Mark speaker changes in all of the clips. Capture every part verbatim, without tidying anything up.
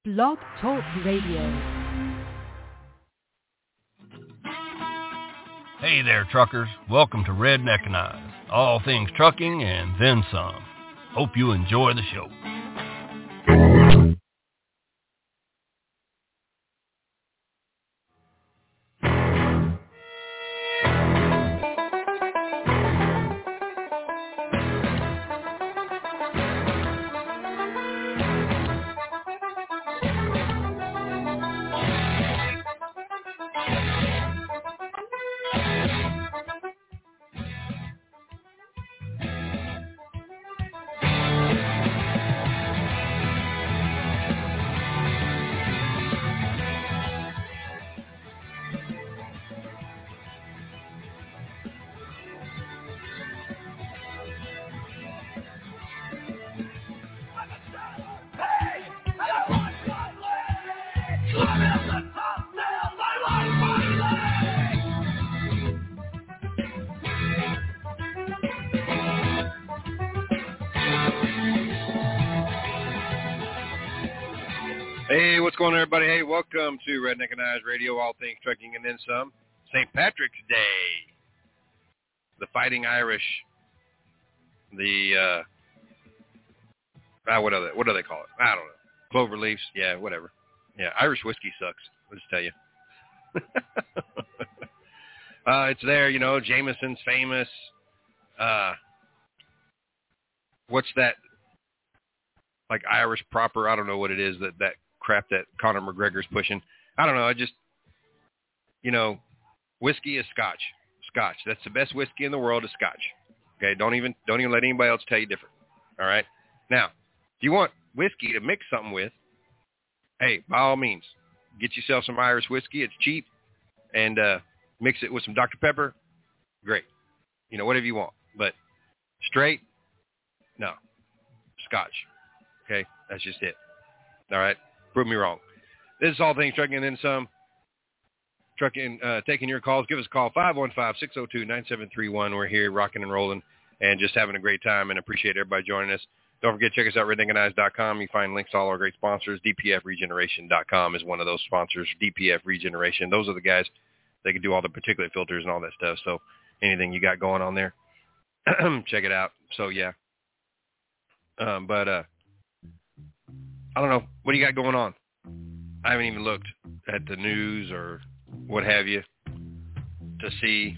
Speaker 1: Blog Talk Radio.
Speaker 2: Hey there, truckers. Welcome to Redneckinize, all things trucking and then some. Hope you enjoy the show.
Speaker 3: Hey, what's going on, everybody? Hey, welcome to Redneckinize Radio, all things trucking and then some. Saint Patrick's Day. The Fighting Irish. The, uh, ah, what, are they, what do they call it? I don't know. Clover leaves? Yeah, whatever. Yeah, Irish whiskey sucks, I'll just tell you. uh, it's there, you know, Jameson's famous. Uh, what's that, like Irish proper? I don't know what it is that, that crap that Conor McGregor's pushing. I don't know. I just, you know, whiskey is Scotch. Scotch. That's the best whiskey in the world is Scotch. Okay. Don't even, don't even let anybody else tell you different. All right. Now, if you want whiskey to mix something with, hey, by all means, get yourself some Irish whiskey. It's cheap, and uh, mix it with some Doctor Pepper. Great. You know, whatever you want. But straight, no. Scotch. Okay. That's just it. All right. Prove me wrong. This is all things trucking and then some. Trucking, uh, taking your calls. Give us a call, five one five, six oh two, nine seven three one. We're here rocking and rolling and just having a great time, and appreciate everybody joining us. Don't forget, check us out, redneckinize dot com. You find links to all our great sponsors. D P F regeneration dot com is one of those sponsors. D P F Regeneration. Those are the guys that can do all the particulate filters and all that stuff. So anything you got going on there, check it out. So, yeah. Um, but, uh, I don't know. What do you got going on? I haven't even looked at the news or what have you to see.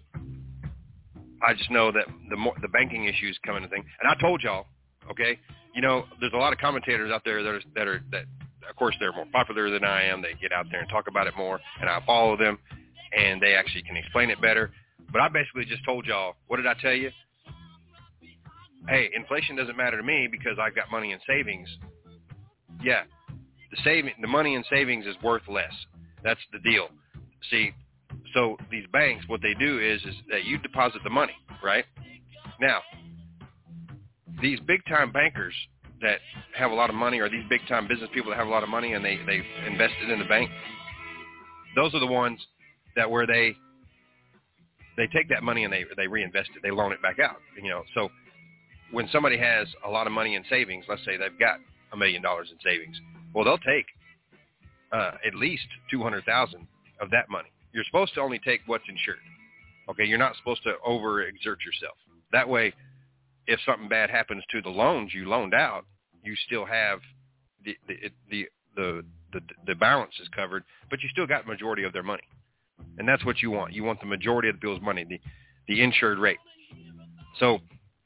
Speaker 3: I just know that the more, the banking issues come into thing. And I told y'all, okay, you know, there's a lot of commentators out there that are, that are, that of course they're more popular than I am. They get out there and talk about it more, and I follow them, and they actually can explain it better. But I basically just told y'all, what did I tell you? Hey, inflation doesn't matter to me because I've got money in savings. Yeah, the saving, the money in savings is worth less. That's the deal. See, so these banks, what they do is, is that you deposit the money, right? Now, these big-time bankers that have a lot of money, or these big-time business people that have a lot of money and they, they invest it in the bank, those are the ones that where they they take that money and they, they reinvest it. They loan it back out, you know. So when somebody has a lot of money in savings, let's say they've got a million dollars in savings. Well, they'll take uh, at least two hundred thousand of that money. You're supposed to only take what's insured. Okay, you're not supposed to overexert yourself. That way, if something bad happens to the loans you loaned out, you still have the the the the the, the balance is covered, but you still got the majority of their money, and that's what you want. You want the majority of the people's money, the the insured rate. So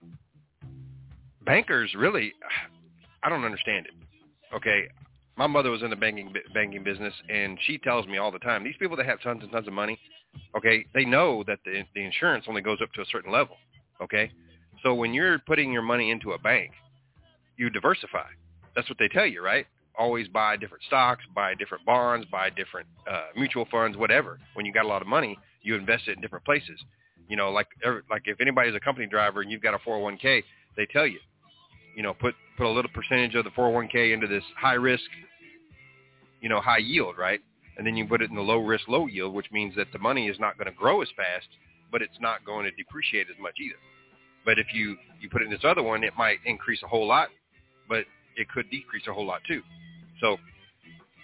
Speaker 3: bankers really, I don't understand it. Okay, my mother was in the banking banking business, and she tells me all the time, these people that have tons and tons of money, okay, they know that the the insurance only goes up to a certain level. Okay, so when you're putting your money into a bank, you diversify. That's what they tell you, right? Always buy different stocks, buy different bonds, buy different uh, mutual funds, whatever. When you got a lot of money, you invest it in different places. You know, like like if anybody's a company driver and you've got a four oh one k, they tell you, you know, put put a little percentage of the four oh one k into this high risk, you know, high yield, right? And then you put it in the low risk, low yield, which means that the money is not going to grow as fast, but it's not going to depreciate as much either. But if you, you put it in this other one, it might increase a whole lot, but it could decrease a whole lot too. So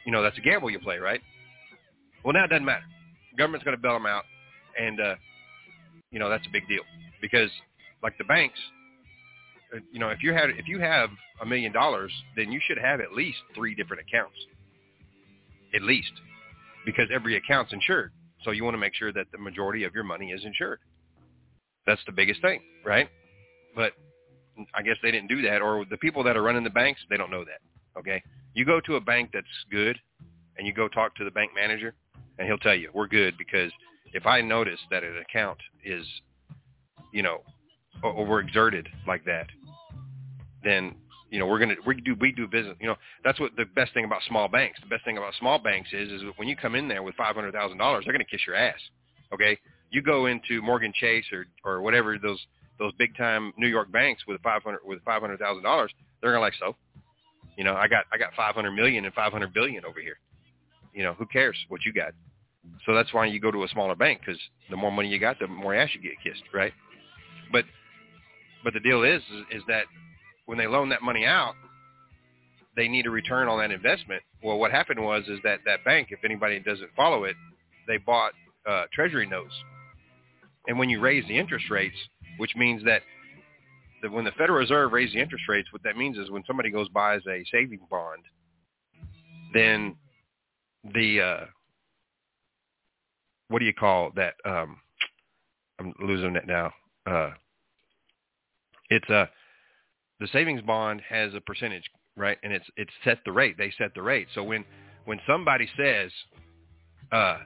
Speaker 3: you know, that's a gamble you play, right? Well, now it doesn't matter. The government's going to bail them out, and, uh, you know, that's a big deal because, like the banks, uh, you know, if you had if you have a million dollars, then you should have at least three different accounts, at least, because every account's insured. So you want to make sure that the majority of your money is insured. That's the biggest thing, right? But I guess they didn't do that, or the people that are running the banks, they don't know that, okay? You go to a bank that's good, and you go talk to the bank manager, and he'll tell you, we're good because if I notice that an account is, you know, overexerted like that, then, you know, we're going to, we do, we do business. You know, that's what the best thing about small banks. The best thing about small banks is, is when you come in there with five hundred thousand dollars, they're going to kiss your ass, okay? You go into Morgan Chase or, or whatever, those those big-time New York banks with five hundred with five hundred thousand dollars, they're going to like, so, you know, I got I got five hundred million dollars and five hundred billion dollars over here. You know, who cares what you got? So that's why you go to a smaller bank, because the more money you got, the more ass you get kissed, right? But but the deal is, is is that when they loan that money out, they need a return on that investment. Well, what happened was is that that bank, if anybody doesn't follow it, they bought uh, treasury notes. And when you raise the interest rates, which means that the, when the Federal Reserve raised the interest rates, what that means is when somebody goes buys a savings bond, then the uh, what do you call that? Um, I'm losing it now. Uh, it's a the savings bond has a percentage, right? And it's it's set the rate. They set the rate. So when when somebody says, uh,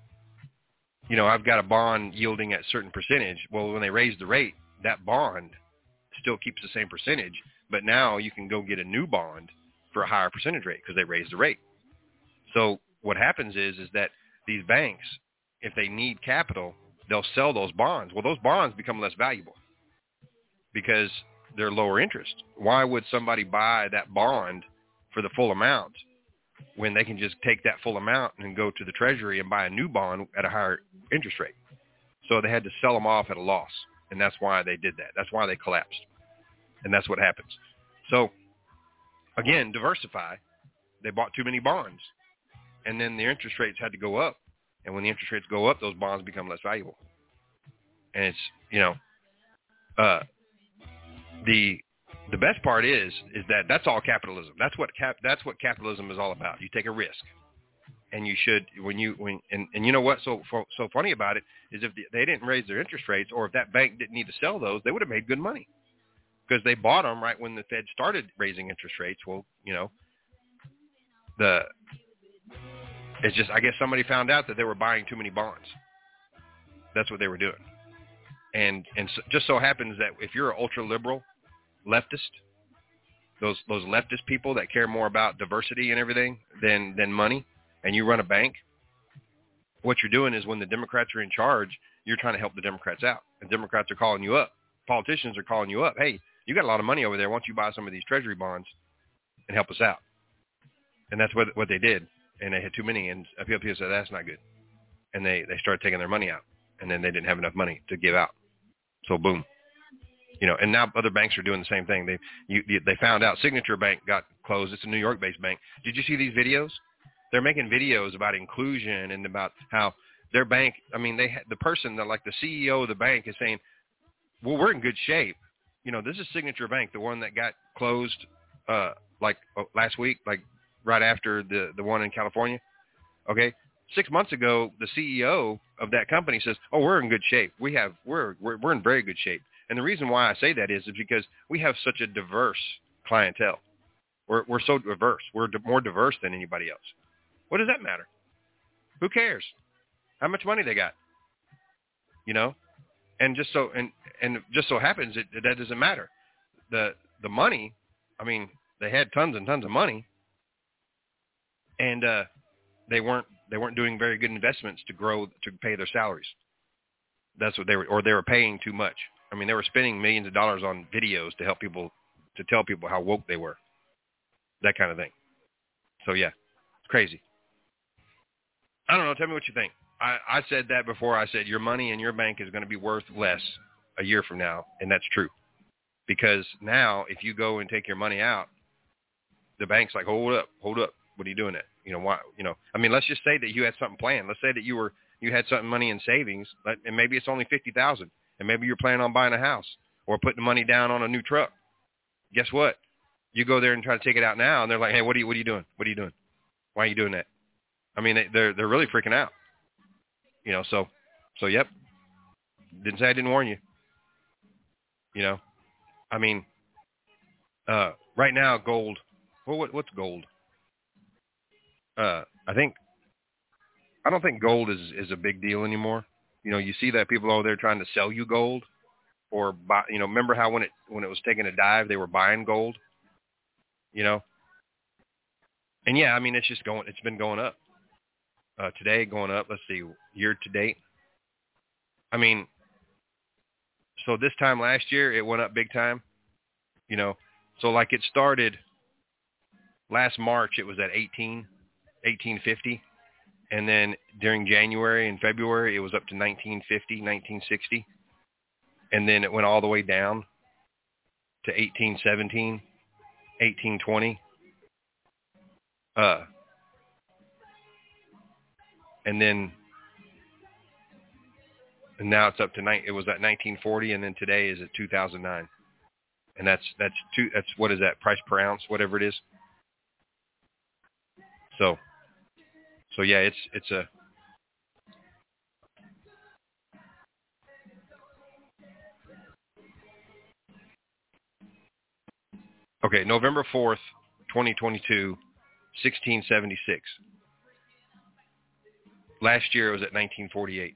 Speaker 3: you know, I've got a bond yielding at a certain percentage, well, when they raise the rate, that bond still keeps the same percentage, but now you can go get a new bond for a higher percentage rate because they raised the rate. So what happens is is that these banks, if they need capital, they'll sell those bonds. Well, those bonds become less valuable because they're lower interest. Why would somebody buy that bond for the full amount when they can just take that full amount and go to the Treasury and buy a new bond at a higher interest rate? So they had to sell them off at a loss, and that's why they did that. That's why they collapsed, and that's what happens. So, again, diversify. They bought too many bonds, and then the interest rates had to go up, and when the interest rates go up, those bonds become less valuable. And it's, you know, uh, the the best part is is that that's all capitalism. That's what cap, that's what capitalism is all about. You take a risk, and you should when you when and, and you know what? So so funny about it is if they didn't raise their interest rates, or if that bank didn't need to sell those, they would have made good money because they bought them right when the Fed started raising interest rates. Well, you know, the it's just I guess somebody found out that they were buying too many bonds. That's what they were doing. And and so, just so happens that if you're an ultra liberal leftist, those those leftist people that care more about diversity and everything than than money, and you run a bank, what you're doing is when the Democrats are in charge, you're trying to help the Democrats out. And Democrats are calling you up. Politicians are calling you up. Hey, you got a lot of money over there. Why don't you buy some of these treasury bonds and help us out? And that's what what they did. And they had too many, and people said that's not good. And they they started taking their money out, and then they didn't have enough money to give out. So boom, you know, and now other banks are doing the same thing. They you, they found out Signature Bank got closed. It's a New York-based bank. Did you see these videos? They're making videos about inclusion and about how their bank. I mean, they the person that like the C E O of the bank is saying, "Well, we're in good shape." You know, this is Signature Bank, the one that got closed uh, like uh, last week, like right after the the one in California. Okay. Six months ago, the C E O of that company says, "Oh, we're in good shape. We have we're we're, we're in very good shape." And the reason why I say that is, is because we have such a diverse clientele. We're we're so diverse. We're d- more diverse than anybody else. What does that matter? Who cares? How much money they got? You know, and just so and and just so happens it, that doesn't matter. The the money, I mean, they had tons and tons of money, and uh, they weren't. They weren't doing very good investments to grow, to pay their salaries. That's what they were, or they were paying too much. I mean, they were spending millions of dollars on videos to help people, to tell people how woke they were. That kind of thing. So yeah, it's crazy. I don't know. Tell me what you think. I, I said that before. I said your money in your bank is going to be worth less a year from now. And that's true. Because now if you go and take your money out, the bank's like, hold up, hold up. What are you doing it? You know, why, you know, I mean, let's just say that you had something planned. Let's say that you were, you had something money in savings, and maybe it's only fifty thousand, and maybe you're planning on buying a house or putting the money down on a new truck. Guess what? You go there and try to take it out now, and they're like, hey, what are you, what are you doing? What are you doing? Why are you doing that? I mean, they, they're, they're really freaking out, you know, so, so, yep. Didn't say I didn't warn you, you know, I mean, uh, right now, gold, well, what, what's gold? Uh, I think, I don't think gold is, is a big deal anymore. You know, you see that people over there trying to sell you gold or buy, you know, remember how when it, when it was taking a dive, they were buying gold, you know? And yeah, I mean, it's just going, it's been going up, uh, today going up. Let's see, year to date. I mean, so this time last year, it went up big time, you know? So like it started last March, it was at eighteen, eighteen fifty. And then during January and February, it was up to nineteen fifty, nineteen sixty. And then it went all the way down to eighteen seventeen, eighteen twenty. Uh, and then, and now it's up to nine. It was at nineteen forty, and then today is at two thousand nine. And that's, that's two, that's, what is that, price per ounce, whatever it is. So, so yeah, it's, it's a, okay, November fourth, twenty twenty-two, sixteen seventy-six. Last year it was at nineteen forty-eight.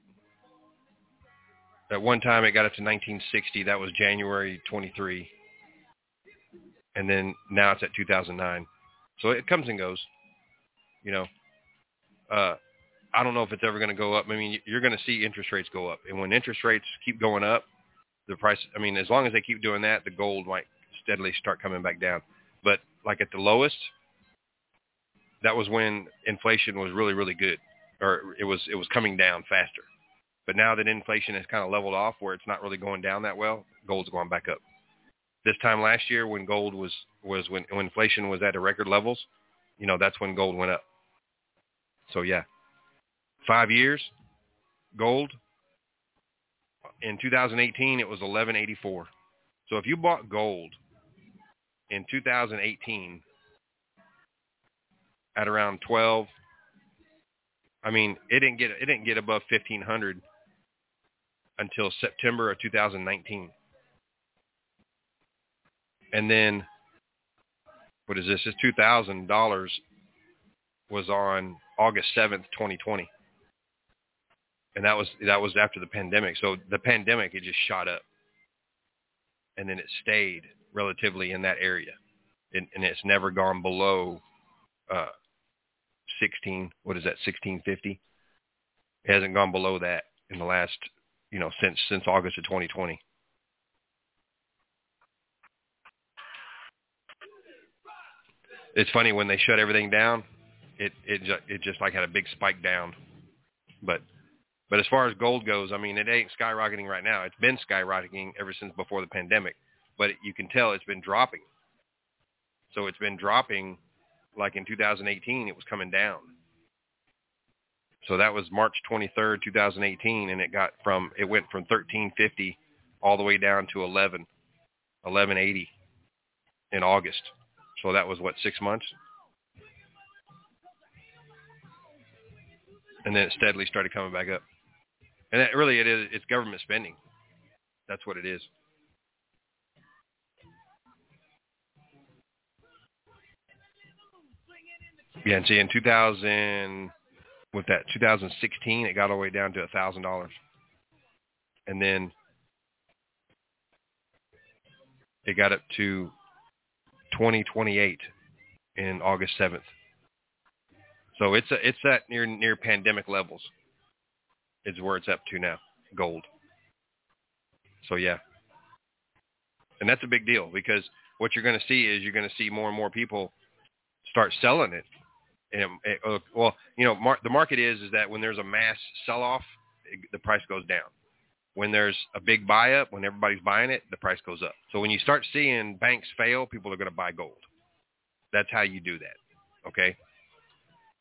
Speaker 3: At one time it got up to nineteen sixty. That was January twenty-third. And then now it's at two thousand nine. So it comes and goes, you know. Uh, I don't know if it's ever going to go up. I mean, you're going to see interest rates go up. And when interest rates keep going up, the price, I mean, as long as they keep doing that, the gold might steadily start coming back down. But like at the lowest, that was when inflation was really, really good, or it was, it was coming down faster. But now that inflation has kind of leveled off where it's not really going down that well, gold's going back up. This time last year when gold was, was when, when inflation was at a record levels, you know, that's when gold went up. So yeah, five years, gold, in two thousand eighteen, it was eleven eighty-four. So if you bought gold in two thousand eighteen at around twelve, I mean, it didn't get, it didn't get above fifteen hundred until September of two thousand nineteen. And then, what is this? This two thousand dollars was on August seventh, twenty twenty. And that was, that was after the pandemic. So the pandemic, it just shot up. And then it stayed relatively in that area. And, and it's never gone below uh, sixteen, what is that, sixteen fifty? It hasn't gone below that in the last, you know, since, since August of twenty twenty. It's funny when they shut everything down, it, it, ju- it just like had a big spike down. But, but as far as gold goes, I mean, it ain't skyrocketing right now. It's been skyrocketing ever since before the pandemic, but it, you can tell it's been dropping. So it's been dropping like in two thousand eighteen, it was coming down. So that was March twenty-third, twenty eighteen. And it got from, it went from thirteen fifty all the way down to eleven, eleven eighty in August. So that was what, six months? And then it steadily started coming back up. And that really, it is, it's government spending. That's what it is. Yeah, and see, in two thousand, with that two thousand sixteen, it got all the way down to one thousand dollars. And then it got up to twenty twenty-eight in August seventh. So it's a, it's at near near pandemic levels. Is where it's up to now, gold. So yeah, and that's a big deal because what you're going to see is you're going to see more and more people start selling it. And it, it, well, you know, mar- the market is is that when there's a mass sell-off, it, the price goes down. When there's a big buy-up, when everybody's buying it, the price goes up. So when you start seeing banks fail, people are going to buy gold. That's how you do that, okay?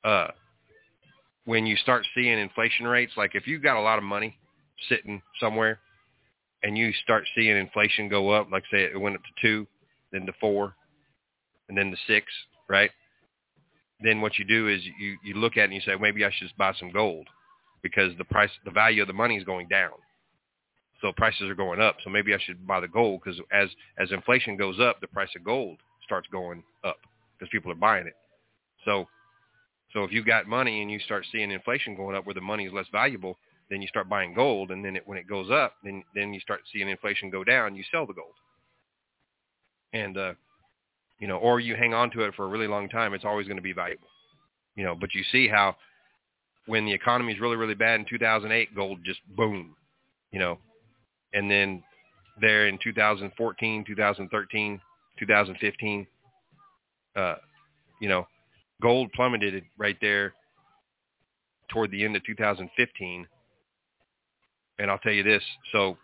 Speaker 3: uh, when you start seeing inflation rates, like if you got a lot of money sitting somewhere and you start seeing inflation go up, like say it went up to two, then to four, and then to six, right? Then what you do is you, you look at it and you say, maybe I should just buy some gold because the price, the value of the money is going down. So prices are going up. So maybe I should buy the gold because as, as inflation goes up, the price of gold starts going up because people are buying it. So, so if you've got money and you start seeing inflation going up where the money is less valuable, then you start buying gold. And then it, when it goes up, then, then you start seeing inflation go down, you sell the gold. And, uh, you know, or you hang on to it for a really long time, it's always going to be valuable. You know, but you see how when the economy is really, really bad in two thousand eight, gold just boom, you know, and then there in two thousand fourteen, two thousand thirteen, two thousand fifteen, uh, you know, gold plummeted right there toward the end of two thousand fifteen. And I'll tell you this. So,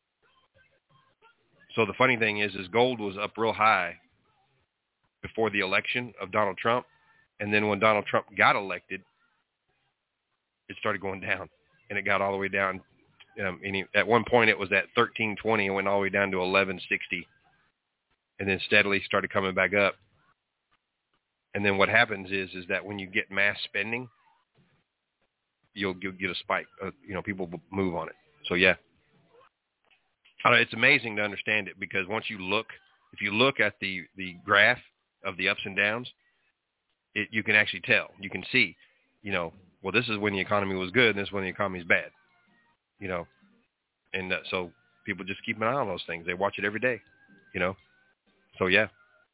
Speaker 3: so the funny thing is, is gold was up real high before the election of Donald Trump. And then when Donald Trump got elected, it started going down, and it got all the way down. Um, and he, at one point it was at thirteen twenty and went all the way down to eleven sixty, and then steadily started coming back up. And then what happens is, is that when you get mass spending, you'll, you'll get a spike. Uh, you know, people will move on it. So yeah, I don't know, it's amazing to understand it because once you look, if you look at the, the graph of the ups and downs, it, you can actually tell. You can see, you know, well, this is when the economy was good, and this is when the economy is bad, you know. And uh, so people just keep an eye on those things. They watch it every day, you know. So, yeah.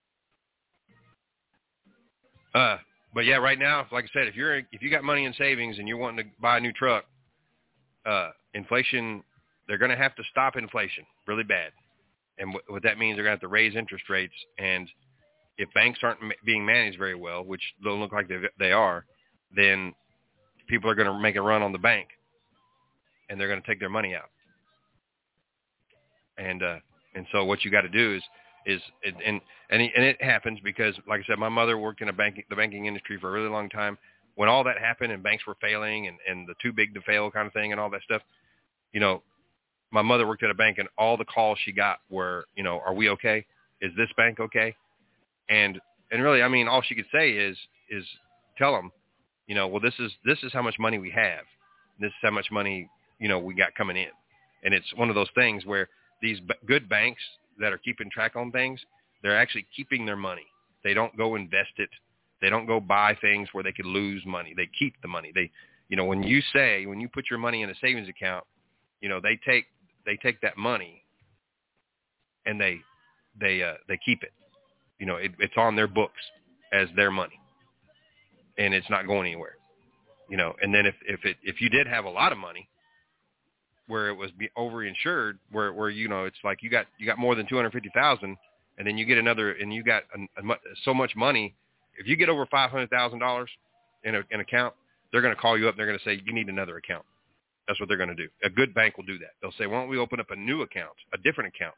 Speaker 3: Uh, but, yeah, right now, like I said, if you're if you got money in savings and you're wanting to buy a new truck, uh, inflation, they're going to have to stop inflation really bad. And what, what that means, they're going to have to raise interest rates. And if banks aren't ma- being managed very well, which don't look like they, they are, then people are going to make a run on the bank, and they're going to take their money out. And uh, and so what you got to do is is and and and it happens because, like I said, my mother worked in a banking the banking industry for a really long time. When all that happened and banks were failing and, and the too big to fail kind of thing and all that stuff, you know, my mother worked at a bank, and all the calls she got were, you know, are we okay? Is this bank okay? And and really, I mean, all she could say is is tell them, you know, well, this is this is how much money we have. This is how much money, you know, we got coming in. And it's one of those things where these b- good banks that are keeping track on things, they're actually keeping their money. They don't go invest it. They don't go buy things where they could lose money. They keep the money. They, you know, when you say, when you put your money in a savings account, you know, they take they take that money and they they uh, they keep it. You know, it, it's on their books as their money, and it's not going anywhere. You know, and then if if it if you did have a lot of money, where it was be overinsured, where where you know it's like you got you got more than two hundred fifty thousand, and then you get another, and you got a, a, so much money. If you get over five hundred thousand dollars in a, an account, they're going to call you up. And they're going to say you need another account. That's what they're going to do. A good bank will do that. They'll say, why don't we open up a new account, a different account,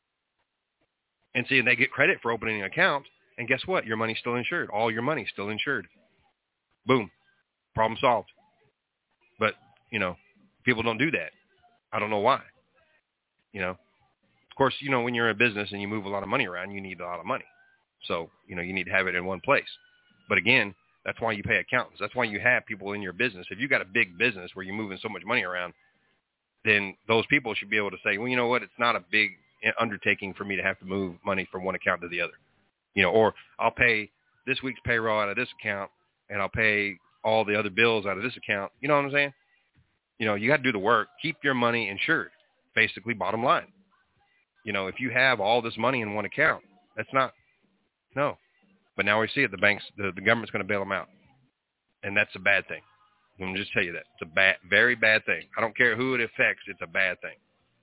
Speaker 3: and see, and they get credit for opening an account. And guess what? Your money's still insured. All your money's still insured. Boom, problem solved. But you know, people don't do that. I don't know why. You know, of course, you know, when you're in a business and you move a lot of money around, you need a lot of money. So, you know, you need to have it in one place. But again, that's why you pay accountants. That's why you have people in your business. If you've got a big business where you're moving so much money around, then those people should be able to say, well, you know what? It's not a big undertaking for me to have to move money from one account to the other. You know, or I'll pay this week's payroll out of this account and I'll pay all the other bills out of this account. You know what I'm saying? You know, you got to do the work. Keep your money insured, basically, bottom line. You know, if you have all this money in one account, that's not, no. But now we see it. The banks, the, the government's going to bail them out. And that's a bad thing. Let me just tell you that. It's a bad, very bad thing. I don't care who it affects. It's a bad thing.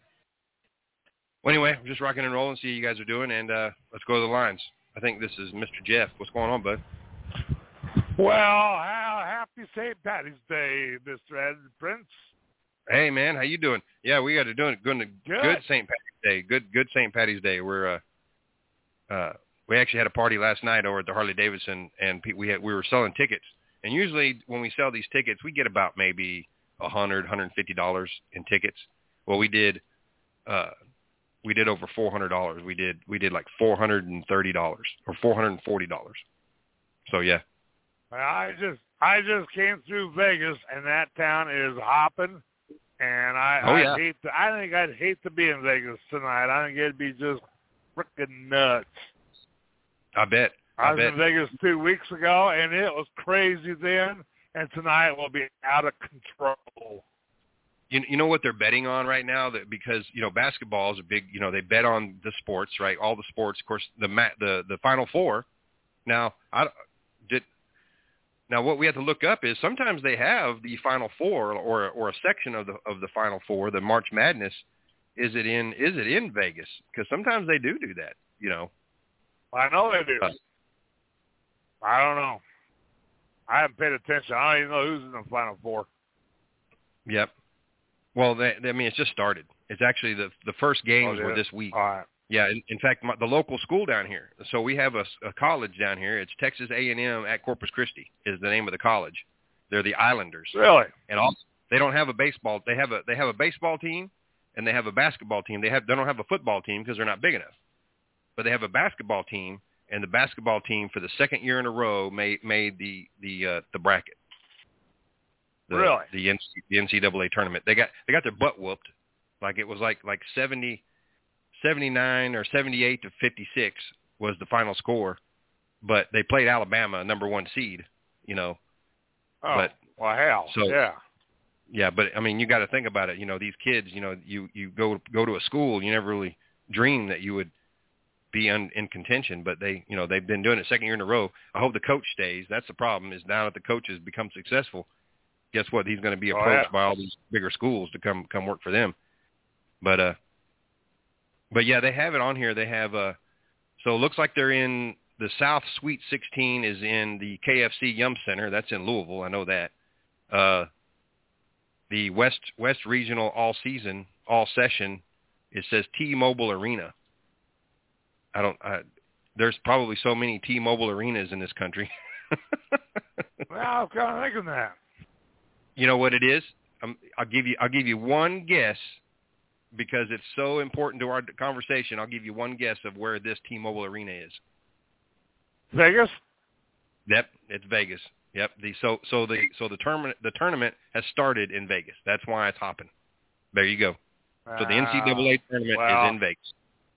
Speaker 3: Well, anyway, I'm just rocking and rolling, see how you guys are doing, and uh, let's go to the lines. I think this is Mister Jeff. What's going on, bud?
Speaker 4: Well, happy Saint Patty's Day, Mister Ed Prince.
Speaker 3: Hey, man, how you doing? Yeah, we got to do it. Good,
Speaker 4: good.
Speaker 3: good Saint Patty's Day. Good, good Saint Patty's Day. We're uh, uh, we actually had a party last night over at the Harley Davidson, and we had we were selling tickets And usually when we sell these tickets, we get about maybe a hundred, one hundred fifty dollars in tickets. Well, we did, uh, we did over four hundred dollars. We did, we did like four hundred thirty dollars or four hundred forty dollars. So yeah.
Speaker 4: I just, I just came through Vegas, and that town is hopping. And I,
Speaker 3: oh,
Speaker 4: I'd
Speaker 3: yeah.
Speaker 4: hate to, I think I'd hate to be in Vegas tonight. I think it'd be just freaking nuts.
Speaker 3: I bet.
Speaker 4: I,
Speaker 3: I
Speaker 4: was
Speaker 3: bet.
Speaker 4: in Vegas two weeks ago, and it was crazy then. And tonight will be out of control.
Speaker 3: You, you know what they're betting on right now? That because you know basketball is a big. You know they bet on the sports, right? All the sports, of course. The ma- the the Final Four. Now I did. Now, what we have to look up is sometimes they have the Final Four or or a section of the of the Final Four, the March Madness. Is it in Is it in Vegas? Because sometimes they do do that. You know.
Speaker 4: I know they do.
Speaker 3: Uh,
Speaker 4: I don't know. I haven't paid attention. I don't even know who's in the Final Four.
Speaker 3: Yep. Well, they, they, I mean, it's just started. It's actually the the first games
Speaker 4: Oh,
Speaker 3: were
Speaker 4: yeah?
Speaker 3: this week.
Speaker 4: All right.
Speaker 3: Yeah, in, in fact, my, the local school down here. So we have a, a college down here. It's Texas A and M at Corpus Christi is the name of the college. They're the Islanders.
Speaker 4: Really?
Speaker 3: And also, they don't have a baseball. They have a they have a baseball team, and they have a basketball team. They have they don't have a football team because they're not big enough. But they have a basketball team, and the basketball team for the second year in a row made made the the uh, the bracket. The,
Speaker 4: Really?
Speaker 3: The, N C, the N C double A tournament. They got they got their butt whooped, like it was like like seventy. seventy-nine or seventy-eight to fifty-six was the final score, but they played Alabama, number one seed, you know.
Speaker 4: Oh,
Speaker 3: but,
Speaker 4: well, hell,
Speaker 3: so,
Speaker 4: yeah.
Speaker 3: Yeah, but, I mean, you got to think about it. You know, these kids, you know, you, you go go to a school, you never really dream that you would be un, in contention, but they, you know, they've been doing it second year in a row. I hope the coach stays. That's the problem is now that the coach has become successful, guess what? He's going to be
Speaker 4: Oh,
Speaker 3: approached
Speaker 4: yeah.
Speaker 3: by all these bigger schools to come come work for them. But, uh, But, yeah, they have it on here. They have uh, – so it looks like they're in – the South Suite sixteen is in the K F C Yum Center. That's in Louisville. I know that. Uh, the West West Regional All-Season, All-Session, it says T-Mobile Arena. I don't I, – there's probably so many T-Mobile arenas in this country.
Speaker 4: Well, I was kind of thinking that.
Speaker 3: You know what it is? Um, I'll give you I'll give you one guess. Because it's so important to our conversation, I'll give you one guess of where this T-Mobile Arena is.
Speaker 4: Vegas?
Speaker 3: Yep, it's Vegas. Yep. The so so the so the tournament the tournament has started in Vegas. That's why it's hopping. There you go. So the N C double A tournament
Speaker 4: well,
Speaker 3: is in Vegas.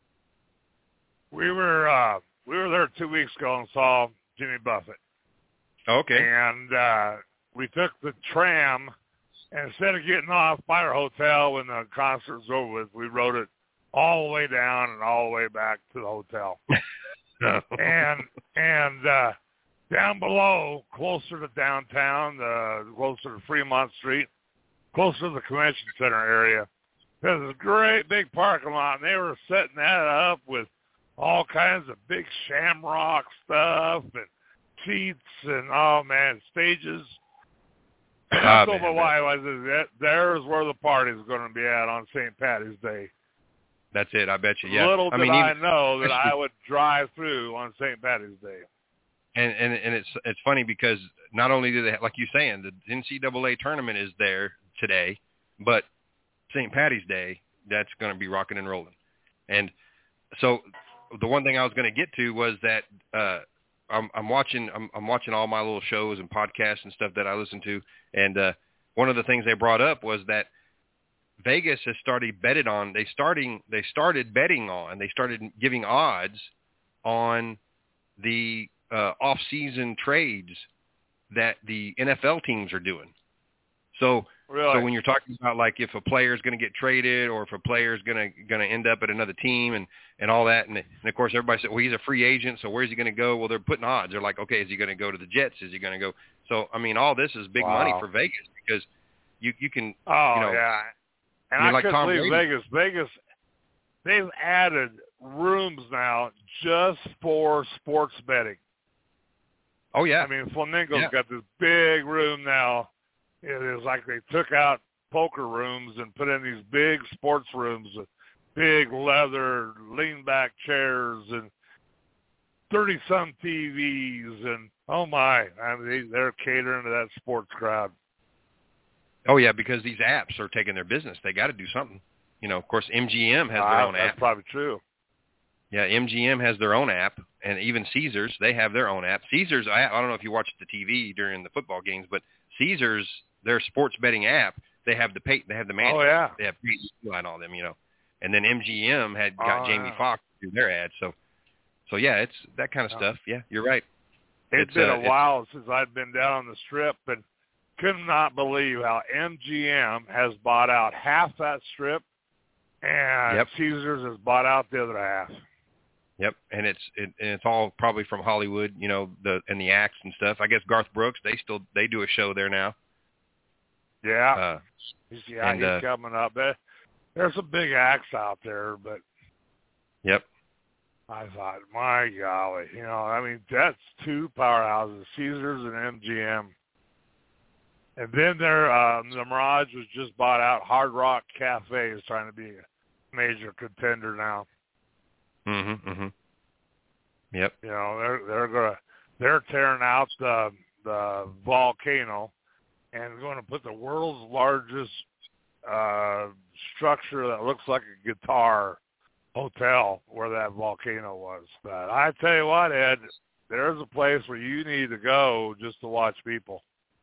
Speaker 4: We were uh, we were there two weeks ago and saw Jimmy Buffett.
Speaker 3: Okay.
Speaker 4: And uh, we took the tram. And instead of getting off by our hotel when the concert's over with, we rode it all the way down and all the way back to the hotel. and and uh, down below, closer to downtown, uh, closer to Fremont Street, closer to the convention center area, there's a great big parking lot, and they were setting that up with all kinds of big shamrock stuff and seats and, oh, man, stages. I told my wife, I said, there's where the party's going to be at on Saint Patty's Day.
Speaker 3: That's it. I bet you. Yeah.
Speaker 4: Little
Speaker 3: I
Speaker 4: did
Speaker 3: mean,
Speaker 4: I
Speaker 3: even,
Speaker 4: know that I would drive through on Saint Patty's Day.
Speaker 3: And and and it's it's funny because not only do they, like you're saying, the N C double A tournament is there today, but Saint Patty's Day, that's going to be rocking and rolling. And so the one thing I was going to get to was that uh, I'm, I'm watching I'm, I'm watching all my little shows and podcasts and stuff that I listen to, and uh, one of the things they brought up was that Vegas has started betted on. They starting they started betting on. They started giving odds on the uh, off-season trades that the N F L teams are doing. So,
Speaker 4: really?
Speaker 3: so when you're talking about like if a player is going to get traded or if a player is going to going to end up at another team and, and all that, and, and of course everybody said, well, he's a free agent, so where's he going to go? Well, they're putting odds. They're like, okay, is he going to go to the Jets? Is he going to go? So, I mean, all this is big
Speaker 4: Wow.
Speaker 3: money for Vegas because you you can,
Speaker 4: Oh,
Speaker 3: you know,
Speaker 4: yeah. And
Speaker 3: you're
Speaker 4: I
Speaker 3: like
Speaker 4: couldn't
Speaker 3: Tom
Speaker 4: believe
Speaker 3: Brady.
Speaker 4: Vegas. Vegas, they've added rooms now just for sports betting.
Speaker 3: oh yeah,
Speaker 4: I mean, Flamingo's
Speaker 3: Yeah.
Speaker 4: got this big room now. It is like they took out poker rooms and put in these big sports rooms with big leather lean-back chairs and thirty-some T Vs and Oh my! I mean, they're catering to that sports crowd.
Speaker 3: Oh yeah, because these apps are taking their business. They got to do something. You know, of course, M G M has their
Speaker 4: uh,
Speaker 3: own
Speaker 4: that's
Speaker 3: app.
Speaker 4: That's probably true.
Speaker 3: Yeah, M G M has their own app, and even Caesars, they have their own app. Caesars, I, I don't know if you watch the T V during the football games, but Caesars, their sports betting app, they have the pay, they have the man.
Speaker 4: Oh yeah.
Speaker 3: They have and all them, you know. And then M G M had got
Speaker 4: oh,
Speaker 3: Jamie
Speaker 4: yeah.
Speaker 3: Foxx to do their ads. So, so yeah, it's that kind of
Speaker 4: yeah.
Speaker 3: stuff. Yeah, you're right.
Speaker 4: It's,
Speaker 3: it's
Speaker 4: been
Speaker 3: uh,
Speaker 4: a while since I've been down on the strip, and could not believe how M G M has bought out half that strip, and
Speaker 3: yep.
Speaker 4: Caesars has bought out the other half.
Speaker 3: Yep, and it's it, and it's all probably from Hollywood, you know, the and the acts and stuff. I guess Garth Brooks, they still they do a show there now.
Speaker 4: Yeah,
Speaker 3: uh,
Speaker 4: he's, yeah,
Speaker 3: and,
Speaker 4: he's
Speaker 3: uh,
Speaker 4: coming up. There, there's some big acts out there, but
Speaker 3: yep.
Speaker 4: I thought, my golly, you know, I mean, that's two powerhouses, Caesars and M G M. And then there, um, the Mirage was just bought out. Hard Rock Cafe is trying to be a major contender now.
Speaker 3: Mhm, mhm. Yep.
Speaker 4: You know, they're they're gonna they're tearing out the the volcano and going to put the world's largest uh, structure that looks like a guitar hotel where that volcano was. But I tell you what, Ed, there's a place where you need to go just to watch people.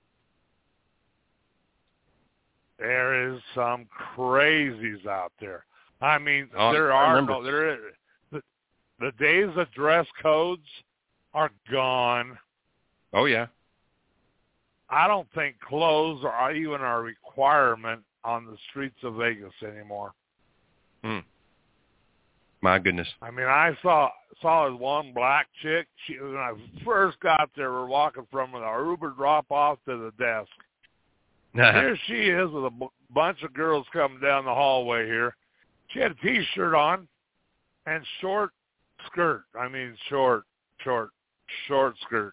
Speaker 4: There is some crazies out there. I mean,
Speaker 3: oh,
Speaker 4: there
Speaker 3: I
Speaker 4: are
Speaker 3: remember.
Speaker 4: no there is, the, the days of dress codes are gone.
Speaker 3: Oh yeah.
Speaker 4: I don't think clothes are even a requirement on the streets of Vegas anymore.
Speaker 3: Hmm. My goodness.
Speaker 4: I mean, I saw saw one black chick. She, when I first got there, we're walking from our Uber drop off to the desk. Here she is with a b- bunch of girls coming down the hallway here. She had a T-shirt on and short skirt. I mean, short, short, short skirt.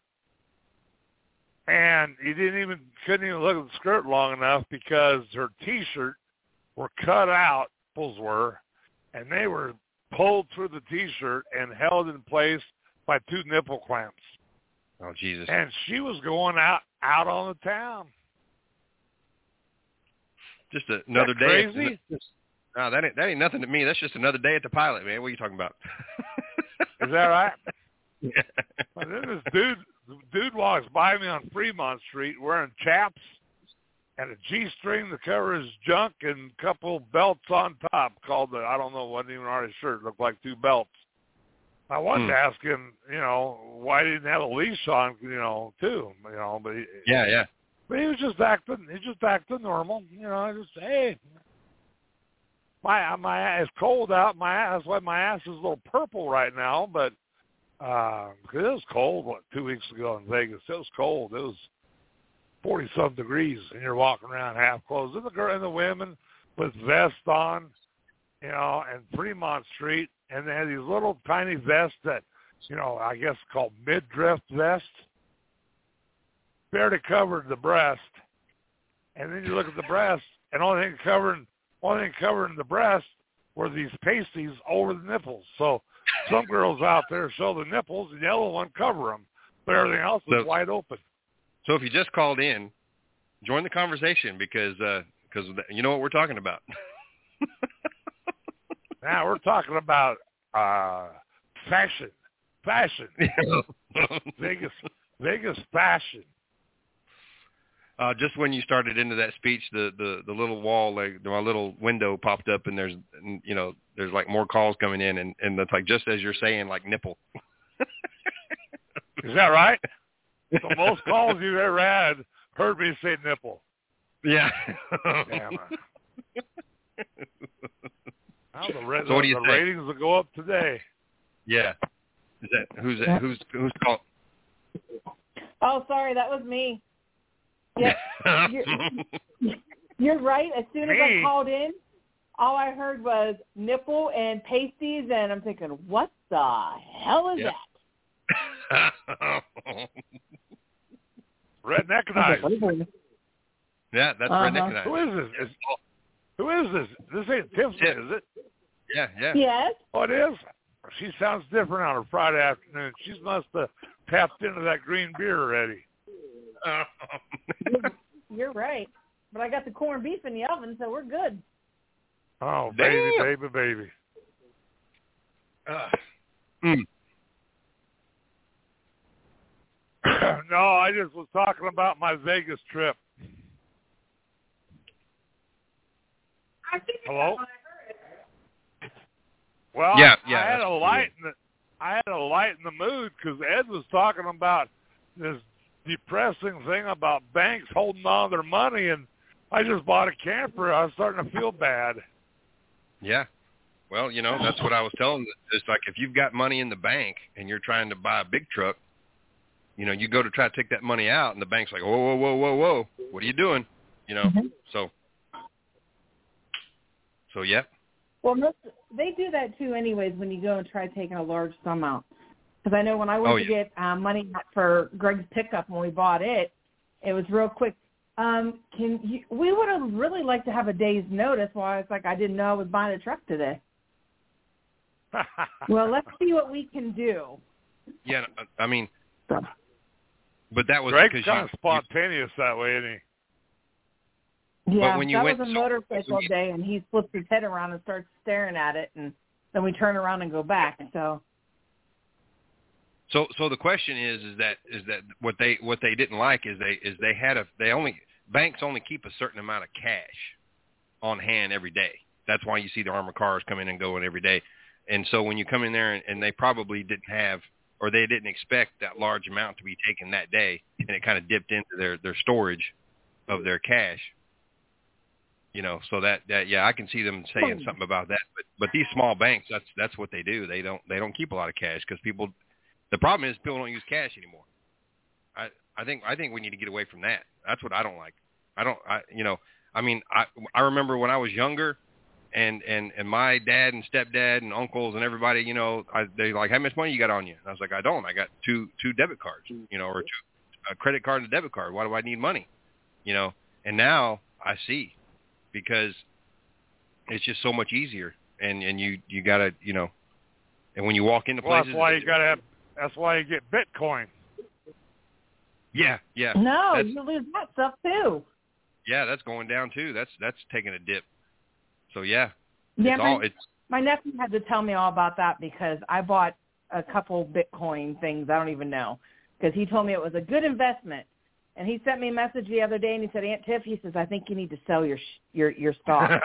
Speaker 4: And you didn't even couldn't even look at the skirt long enough because her T-shirt were cut out, nipples were, and they were pulled through the T-shirt and held in place by two nipple clamps.
Speaker 3: Oh Jesus!
Speaker 4: And she was going out out on the town.
Speaker 3: Just a, another day.
Speaker 4: Crazy?
Speaker 3: No, that ain't that ain't nothing to me. That's just another day at the Pilot, man. What are you talking about?
Speaker 4: Is that right?
Speaker 3: Yeah.
Speaker 4: And then this dude, dude walks by me on Fremont Street wearing chaps and a G-string to cover his junk and a couple belts on top called the, I don't know, wasn't even on his shirt. It looked like two belts. I wanted
Speaker 3: hmm.
Speaker 4: to ask him, you know, why he didn't have a leash on, you know, too, you know, but he,
Speaker 3: yeah, yeah.
Speaker 4: But he was just acting, he just acting normal, you know. I just, hey, my my it's cold out. My that's why my ass is a little purple right now. But uh, it was cold. What two weeks ago in Vegas? It was cold. It was forty some degrees, and you're walking around half clothed. And the girl and the women with vests on, you know, and Fremont Street, and they had these little tiny vests that, you know, I guess called midriff vests. Barely covered the breast, and then you look at the breast, and only thing covering, only thing covering the breast were these pasties over the nipples. So some girls out there show the nipples, and the other one cover them, but everything else is
Speaker 3: so,
Speaker 4: wide open.
Speaker 3: So if you just called in, join the conversation because because uh, you know what we're talking about.
Speaker 4: Now we're talking about uh, fashion, fashion, Vegas, Vegas fashion.
Speaker 3: Uh, just when you started into that speech, the, the, the little wall, like my little window popped up, and there's, you know, there's like more calls coming in, and, and it's like just as you're saying, like nipple.
Speaker 4: Is that right? The most calls you've ever had heard me say nipple.
Speaker 3: Yeah.
Speaker 4: Damn. Well, the, ra-
Speaker 3: so what do you
Speaker 4: the
Speaker 3: think?
Speaker 4: ratings will go up today.
Speaker 3: Yeah. Is that who's that? Who's who's called?
Speaker 5: Oh, sorry, that was me. Yeah, you're, you're right. As soon as I called in, all I heard was nipple and pasties, and I'm thinking, what the hell is
Speaker 3: yep.
Speaker 5: that?
Speaker 4: Redneckinize.
Speaker 3: Yeah, that's
Speaker 5: uh-huh.
Speaker 3: redneckinize.
Speaker 4: Who is this? Is, who is this? This ain't Tiffany,
Speaker 3: Tip.
Speaker 4: is it?
Speaker 3: Yeah, yeah.
Speaker 5: Yes.
Speaker 4: Oh, it is? She sounds different on a Friday afternoon. She must have tapped into that green beer already.
Speaker 5: You're right. But I got the corned beef in the oven, so we're good.
Speaker 4: Oh, baby,
Speaker 3: Damn.
Speaker 4: baby, baby.
Speaker 3: Uh, mm.
Speaker 4: No, I just was talking about my Vegas trip.
Speaker 5: I think
Speaker 4: Hello? Well,
Speaker 3: Yeah, yeah,
Speaker 4: I had
Speaker 3: that's
Speaker 4: a light in the, I had a light in the mood because Ed was talking about this depressing thing about banks holding on to their money, and I just bought a camper. I was starting to feel bad.
Speaker 3: Yeah. Well, you know, that's what I was telling them. It's like if you've got money in the bank and you're trying to buy a big truck, you know, you go to try to take that money out, and the bank's like, whoa, whoa, whoa, whoa, whoa, what are you doing? You know,
Speaker 5: Mm-hmm.
Speaker 3: so, so yeah.
Speaker 5: Well, most, they do that too anyways when you go and try taking a large sum out. Because I know when I went
Speaker 3: Oh,
Speaker 5: to
Speaker 3: yeah.
Speaker 5: get um, money out for Greg's pickup when we bought it, it was real quick. Um, can you, we would have really liked to have a day's notice. Why it's like I didn't know I was buying a truck today. Well, let's see what we can do.
Speaker 3: Yeah, I mean, but that was
Speaker 4: Greg's
Speaker 3: because
Speaker 4: kind
Speaker 3: you,
Speaker 4: of spontaneous that way, isn't he?
Speaker 5: Yeah,
Speaker 3: when you
Speaker 5: that
Speaker 3: went-
Speaker 5: was a
Speaker 3: so-
Speaker 5: motorcycle
Speaker 3: when you-
Speaker 5: day, and he flips his head around and starts staring at it, and then we turn around and go back. So,
Speaker 3: So, so the question is, is that is that what they what they didn't like is they is they had a they only banks only keep a certain amount of cash on hand every day. That's why you see the armored cars come in and go in every day. And so when you come in there and, and they probably didn't have or they didn't expect that large amount to be taken that day, and it kind of dipped into their their storage of their cash. You know, so that, that yeah, I can see them saying something about that. But but these small banks, that's that's what they do. They don't they don't keep a lot of cash because people. The problem is people don't use cash anymore. I I think I think we need to get away from that. That's what I don't like. I don't I you know I mean I I remember when I was younger, and and and my dad and stepdad and uncles and everybody, you know, I, they like, how much money you got on you? And I was like, I don't. I got two two debit cards, you know, or two a credit card and a debit card. Why do I need money? You know. And now I see, because it's just so much easier, and and you you gotta you know, and when you walk into
Speaker 4: Well,
Speaker 3: places,
Speaker 4: that's why you gotta have. That's why you get Bitcoin.
Speaker 3: yeah yeah
Speaker 5: no,
Speaker 3: that's,
Speaker 5: you lose that stuff too.
Speaker 3: yeah that's going down too. That's that's taking a dip. So yeah,
Speaker 5: Yeah,
Speaker 3: it's
Speaker 5: my,
Speaker 3: all it's
Speaker 5: my nephew had to tell me all about that because I bought a couple Bitcoin things. I don't even know, because he told me it was a good investment. And he sent me a message the other day, and he said, Aunt Tiff, he says, I think you need to sell your sh- your your stock.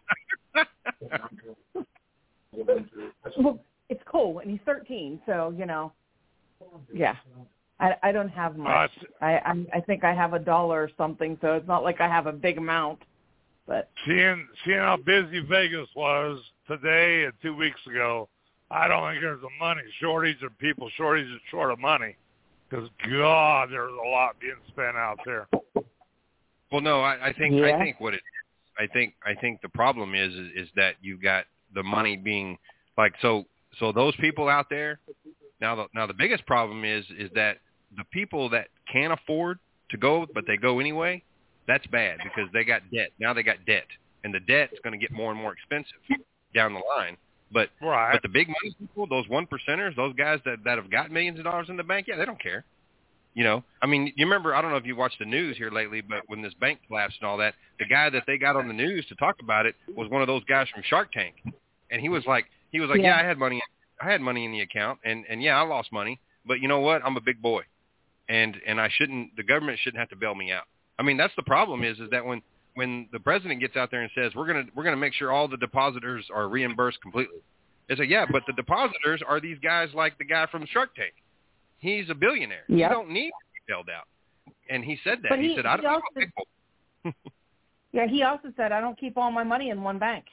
Speaker 5: Well, it's cool, and he's thirteen, so, you know, yeah. I, I don't have much.
Speaker 4: Uh,
Speaker 5: I, I I think I have a dollar or something, so it's not like I have a big amount. But
Speaker 4: seeing seeing how busy Vegas was today and two weeks ago, I don't think there's a money shortage or people shortage is short of money. Because God, there's a lot being spent out there.
Speaker 3: well no I, I think
Speaker 5: Yeah.
Speaker 3: I think what it I think I think the problem is, is is that you've got the money being like so so those people out there now the now the biggest problem is is that the people that can't afford to go but they go anyway, that's bad because they got debt. Now they got debt, and the debt is going to get more and more expensive down the line. But
Speaker 4: Right.
Speaker 3: but the big money people, those one percenters, those guys that, that have got millions of dollars in the bank, yeah, they don't care. You know, I mean, you remember, I don't know if you watched the news here lately, but when this bank collapsed and all that, the guy that they got on the news to talk about it was one of those guys from Shark Tank. And he was like, he was like, yeah,
Speaker 5: Yeah.
Speaker 3: I had money. I had money in the account, and, and yeah, I lost money. But you know what? I'm a big boy. And and I shouldn't, the government shouldn't have to bail me out. I mean, that's the problem is, is that when, when the president gets out there and says, we're going to, we're going to make sure all the depositors are reimbursed completely. It's like, yeah, but the depositors are these guys like the guy from Shark Tank. He's a billionaire.
Speaker 5: Yep.
Speaker 3: You don't need to be bailed out. And he said that.
Speaker 5: But
Speaker 3: He,
Speaker 5: he-
Speaker 3: said, I
Speaker 5: he
Speaker 3: don't
Speaker 5: also-
Speaker 3: I'm a big boy.
Speaker 5: yeah, he also said, I don't keep all my money in one bank.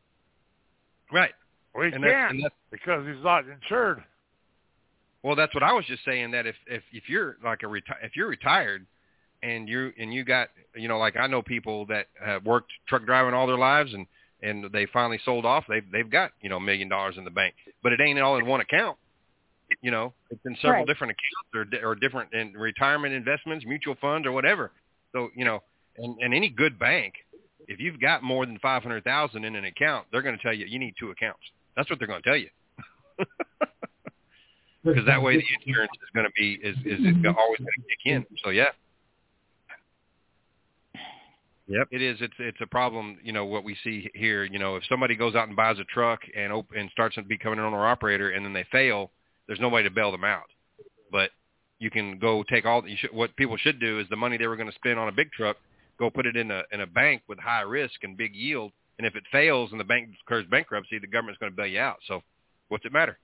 Speaker 3: Right.
Speaker 4: We
Speaker 3: And that's-
Speaker 4: can't
Speaker 3: and that's-
Speaker 4: because he's not insured.
Speaker 3: Well, that's what I was just saying, that if, if, if you're like a reti- if you're retired and you and you got, you know, like I know people that have worked truck driving all their lives and, and they finally sold off, they've, they've got, you know, a million dollars in the bank, but it ain't all in one account. You know, it's in several
Speaker 5: Right.
Speaker 3: different accounts or, di- or different in retirement investments, mutual funds or whatever. So, you know, and, and any good bank, if you've got more than five hundred thousand in an account, they're going to tell you, you need two accounts. That's what they're going to tell you. because that way the insurance is going to be is is always going to kick in. So yeah. Yep, it is. It's it's a problem. You know what we see here. You know, if somebody goes out and buys a truck and op- and starts to become an owner operator, and then they fail, there's no way to bail them out. But you can go take all. You should, what people should do is the money they were going to spend on a big truck, go put it in a in a bank with high risk and big yield. And if it fails and the bank declares bankruptcy, the government's going to bail you out. So, what's it matter?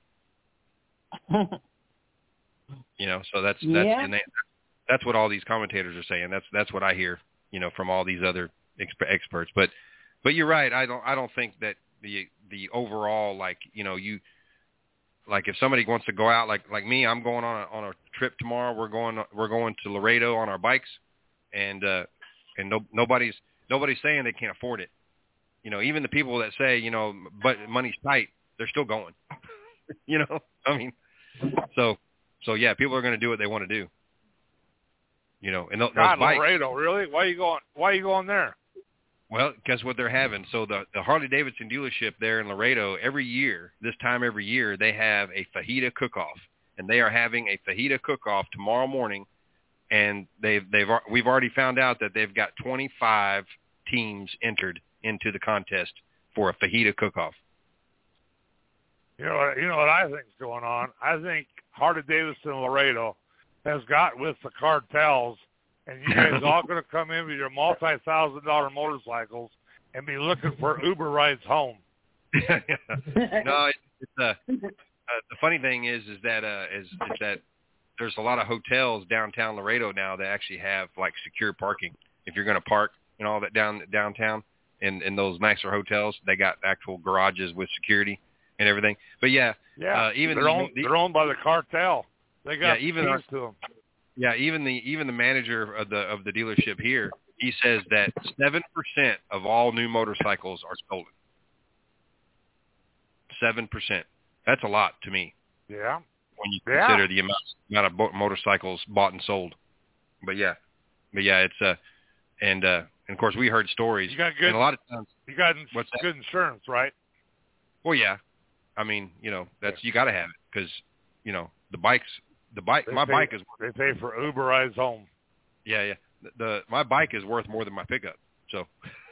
Speaker 3: You know. So that's that's
Speaker 5: yeah.
Speaker 3: and they, that's what all these commentators are saying. That's that's what I hear. You know, from all these other exp- experts, but, but you're right. I don't, I don't think that the, the overall, like, you know, you, like if somebody wants to go out, like, like me, I'm going on a, on a trip tomorrow. We're going, we're going to Laredo on our bikes, and, uh, and no, nobody's, nobody's saying they can't afford it. You know, even the people that say, you know, but money's tight, they're still going, you know, I mean, so, so yeah, people are going to do what they want to do. You know, and those,
Speaker 4: God,
Speaker 3: those bikes.
Speaker 4: Laredo, really? Why are you going? Why are you going there?
Speaker 3: Well, guess what they're having? So the, the Harley-Davidson dealership there in Laredo, every year, this time every year, they have a fajita cook-off, and they are having a fajita cook-off tomorrow morning. And they've they've we've already found out that they've got twenty-five teams entered into the contest for a fajita cook-off.
Speaker 4: You know, what, you know what I think is going on? I think Harley-Davidson Laredo has got with the cartels, and you guys all going to come in with your multi-thousand dollar motorcycles and be looking for Uber rides home.
Speaker 3: No, it, it's uh, uh, the funny thing is, is that uh, is, is that there's a lot of hotels downtown Laredo now that actually have like secure parking. If you're going to park and all that down downtown in in those nicer hotels, they got actual garages with security and everything. But yeah,
Speaker 4: yeah,
Speaker 3: uh, even
Speaker 4: they're,
Speaker 3: the,
Speaker 4: owned,
Speaker 3: the,
Speaker 4: they're owned by the cartel. They got
Speaker 3: yeah, even
Speaker 4: keys
Speaker 3: our,
Speaker 4: to them.
Speaker 3: Yeah, even the even the manager of the of the dealership here, he says that seven percent of all new motorcycles are stolen. Seven percent. That's a lot to me.
Speaker 4: Yeah.
Speaker 3: When you
Speaker 4: yeah.
Speaker 3: consider the amount amount of bo- motorcycles bought and sold. But yeah, but yeah, it's uh, and uh, and of course we heard stories.
Speaker 4: You got good.
Speaker 3: And a lot of times,
Speaker 4: you got ins-
Speaker 3: what's that?
Speaker 4: good insurance, right?
Speaker 3: Well, yeah. I mean, you know, that's you got to have it because you know the bikes. The bike,
Speaker 4: They
Speaker 3: my
Speaker 4: pay,
Speaker 3: bike is.
Speaker 4: They pay for Uber rides home.
Speaker 3: Yeah, yeah. The, the my bike is worth more than my pickup. So.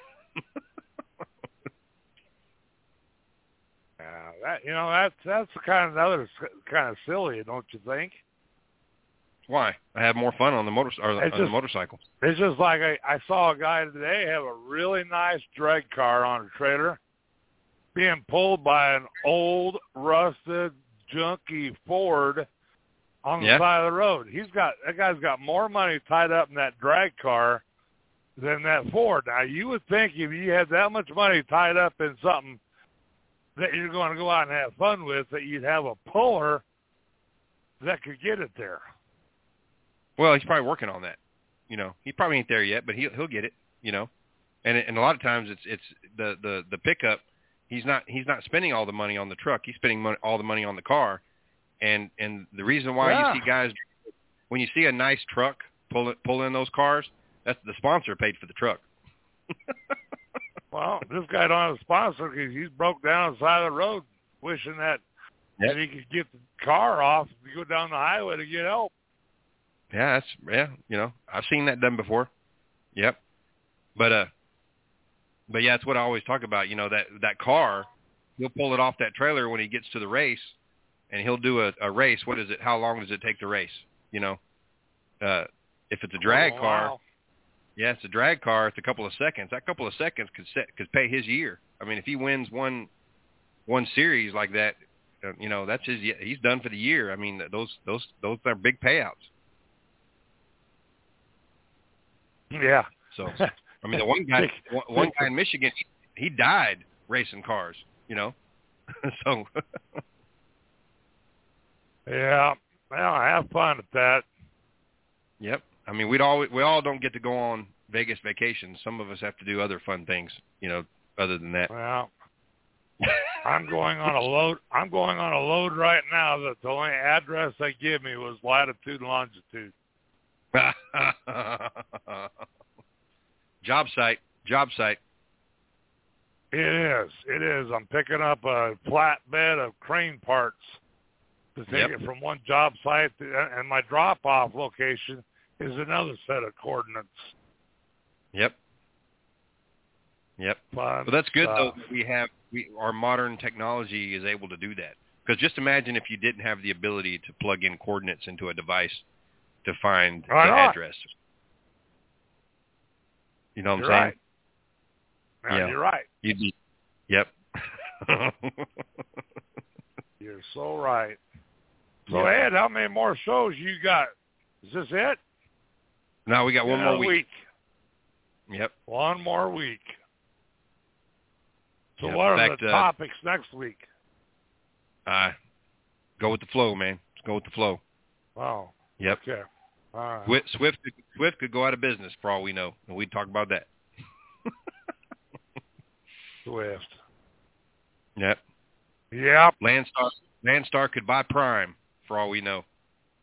Speaker 4: Yeah, that you know that's that's kind of another kind of silly, don't you think?
Speaker 3: Why? I have more fun on the motor or on
Speaker 4: just,
Speaker 3: the motorcycle.
Speaker 4: It's just like I, I saw a guy today have a really nice drag car on a trailer, being pulled by an old, rusted, junky Ford on the
Speaker 3: yeah.
Speaker 4: side of the road. He's got that guy's got more money tied up in that drag car than that Ford. Now you would think if you had that much money tied up in something that you're going to go out and have fun with, that you'd have a puller that could get it there.
Speaker 3: Well, he's probably working on that. You know, he probably ain't there yet, but he'll he'll get it. You know, and and a lot of times it's it's the the the pickup. He's not he's not spending all the money on the truck. He's spending money, all the money on the car. And and the reason why
Speaker 4: yeah.
Speaker 3: you see guys, when you see a nice truck pull it, pull in those cars, that's the sponsor paid for the truck.
Speaker 4: Well, this guy don't have a sponsor because he's broke down the side of the road, wishing that
Speaker 3: yep.
Speaker 4: that he could get the car off to go down the highway to get help.
Speaker 3: Yeah, that's yeah. You know, I've seen that done before. Yep. But uh, but yeah, it's what I always talk about. You know, that that car, he'll pull it off that trailer when he gets to the race. And he'll do a, a race. What is it? How long does it take to race? You know, uh, if it's a drag
Speaker 4: oh,
Speaker 3: car,
Speaker 4: wow.
Speaker 3: yeah, it's a drag car. It's a couple of seconds. That couple of seconds could set, could pay his year. I mean, if he wins one one series like that, uh, you know, that's his. He's done for the year. I mean, those those those are big payouts.
Speaker 4: Yeah.
Speaker 3: So, I mean, the one guy, one, one guy in Michigan, he, he died racing cars. You know, so.
Speaker 4: Yeah, well, have fun at that.
Speaker 3: Yep. I mean, we'd all we all don't get to go on Vegas vacations. Some of us have to do other fun things, you know, other than that.
Speaker 4: Well, I'm going on a load. I'm going on a load right now that the only address they give me was latitude and longitude.
Speaker 3: Job site. Job site.
Speaker 4: It is. It is. I'm picking up a flatbed of crane parts to take
Speaker 3: Yep.
Speaker 4: it from one job site, to, and my drop-off location is another set of coordinates.
Speaker 3: Yep. Yep.
Speaker 4: Fun
Speaker 3: Well, that's good
Speaker 4: stuff.
Speaker 3: though. That we have we our modern technology is able to do that. Because just imagine if you didn't have the ability to plug in coordinates into a device to find
Speaker 4: Why
Speaker 3: the
Speaker 4: not?
Speaker 3: address. You know what
Speaker 4: You're
Speaker 3: I'm
Speaker 4: right.
Speaker 3: saying?
Speaker 4: No,
Speaker 3: Yeah.
Speaker 4: You're right.
Speaker 3: You'd be. Yep.
Speaker 4: You're so right. So,
Speaker 3: Yep.
Speaker 4: Ed, how many more shows you got? Is this it?
Speaker 3: Now we got one
Speaker 4: Another
Speaker 3: more week. Yep.
Speaker 4: One more week. So
Speaker 3: Yep.
Speaker 4: what are
Speaker 3: In fact,
Speaker 4: the
Speaker 3: uh,
Speaker 4: topics next week?
Speaker 3: Uh, go with the flow, man. Just go with the flow.
Speaker 4: Oh,
Speaker 3: Yep.
Speaker 4: okay. All right.
Speaker 3: Swift, Swift, Swift could go out of business for all we know, and we'd talk about that.
Speaker 4: Swift.
Speaker 3: Yep.
Speaker 4: Yep.
Speaker 3: Landstar, Landstar could buy Prime for all we know.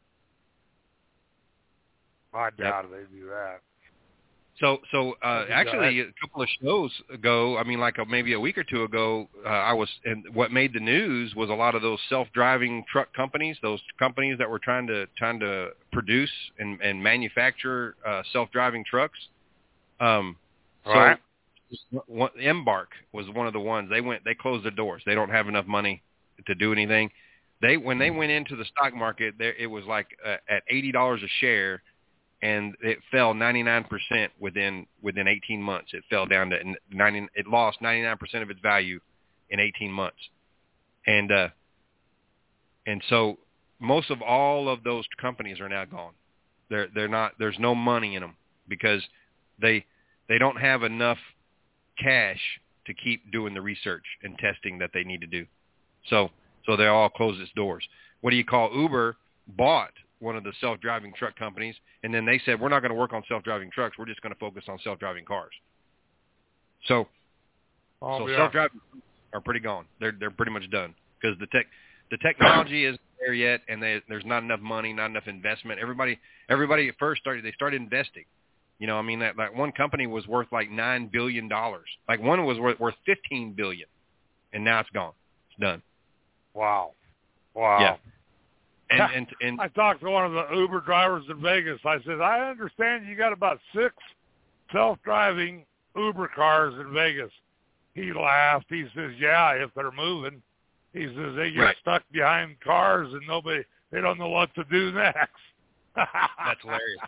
Speaker 4: I doubt they do that.
Speaker 3: So, so uh,
Speaker 4: Okay,
Speaker 3: actually, a couple of shows ago, I mean, like a, maybe a week or two ago, uh, I was, and what made the news was a lot of those self-driving truck companies, those companies that were trying to trying to produce and, and manufacture uh, self-driving trucks. Um, so,
Speaker 4: Right.
Speaker 3: one, Embark was one of the ones. They went, they closed their doors. They don't have enough money to do anything. They when they went into the stock market, there it was like uh, at eighty dollars a share. And it fell ninety-nine percent within within eighteen months. It fell down to ninety. It lost ninety-nine percent of its value in eighteen months, and uh, and so most of all of those companies are now gone. They're they're not. There's no money in them because they they don't have enough cash to keep doing the research and testing that they need to do. So so they all closed its doors. What do you call Uber bought one of the self-driving truck companies, and then they said, we're not going to work on self-driving trucks. We're just going to focus on self-driving cars. So,
Speaker 4: Oh,
Speaker 3: so
Speaker 4: yeah.
Speaker 3: self-driving are pretty gone. They're they're pretty much done because the tech the technology isn't there yet, and they, there's not enough money, not enough investment. Everybody everybody at first started they started investing. You know, I mean that, that one company was worth like nine billion dollars. Like one was worth, worth fifteen billion, and now it's gone. It's done.
Speaker 4: Wow. Wow.
Speaker 3: Yeah. And, and, and
Speaker 4: I talked to one of the Uber drivers in Vegas. I said, I understand you got about six self-driving Uber cars in Vegas. He laughed. He says, yeah, if they're moving. He says, they get
Speaker 3: Right.
Speaker 4: stuck behind cars and nobody, they don't know what to do next.
Speaker 3: That's hilarious.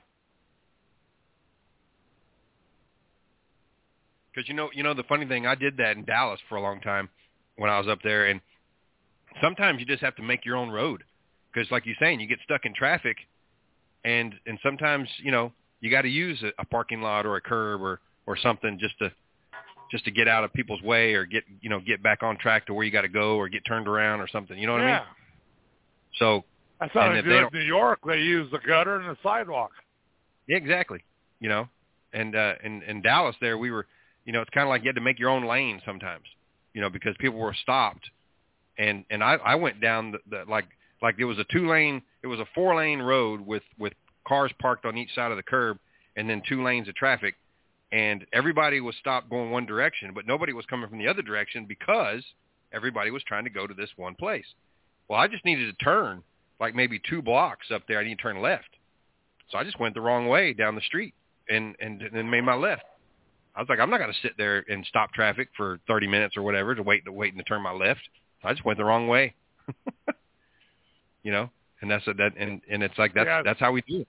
Speaker 3: Because, you know, you know, the funny thing, I did that in Dallas for a long time when I was up there, and sometimes you just have to make your own road. Because, like you're saying, you get stuck in traffic, and and sometimes, you know, you got to use a, a parking lot or a curb or, or something just to just to get out of people's way or get you know get back on track to where you got to go or get turned around or something. You know what
Speaker 4: yeah.
Speaker 3: I mean? So
Speaker 4: That's how
Speaker 3: and
Speaker 4: they
Speaker 3: if
Speaker 4: do
Speaker 3: they
Speaker 4: it
Speaker 3: don't-
Speaker 4: in New York. They use the gutter and the sidewalk.
Speaker 3: yeah, exactly. You know, and uh, in in Dallas there we were, you know, it's kind of like you had to make your own lane sometimes, you know, because people were stopped, and and I I went down the, the like. Like it was a two-lane, it was a four-lane road with, with cars parked on each side of the curb and then two lanes of traffic. And everybody was stopped going one direction, but nobody was coming from the other direction because everybody was trying to go to this one place. Well, I just needed to turn like maybe two blocks up there. I need to turn left. So I just went the wrong way down the street and, and, and then made my left. I was like, I'm not going to sit there and stop traffic for thirty minutes or whatever to wait to wait and to turn my left. So I just went the wrong way. You know, and that's a, that, and, and it's like that's
Speaker 4: Yeah.
Speaker 3: that's how we do it.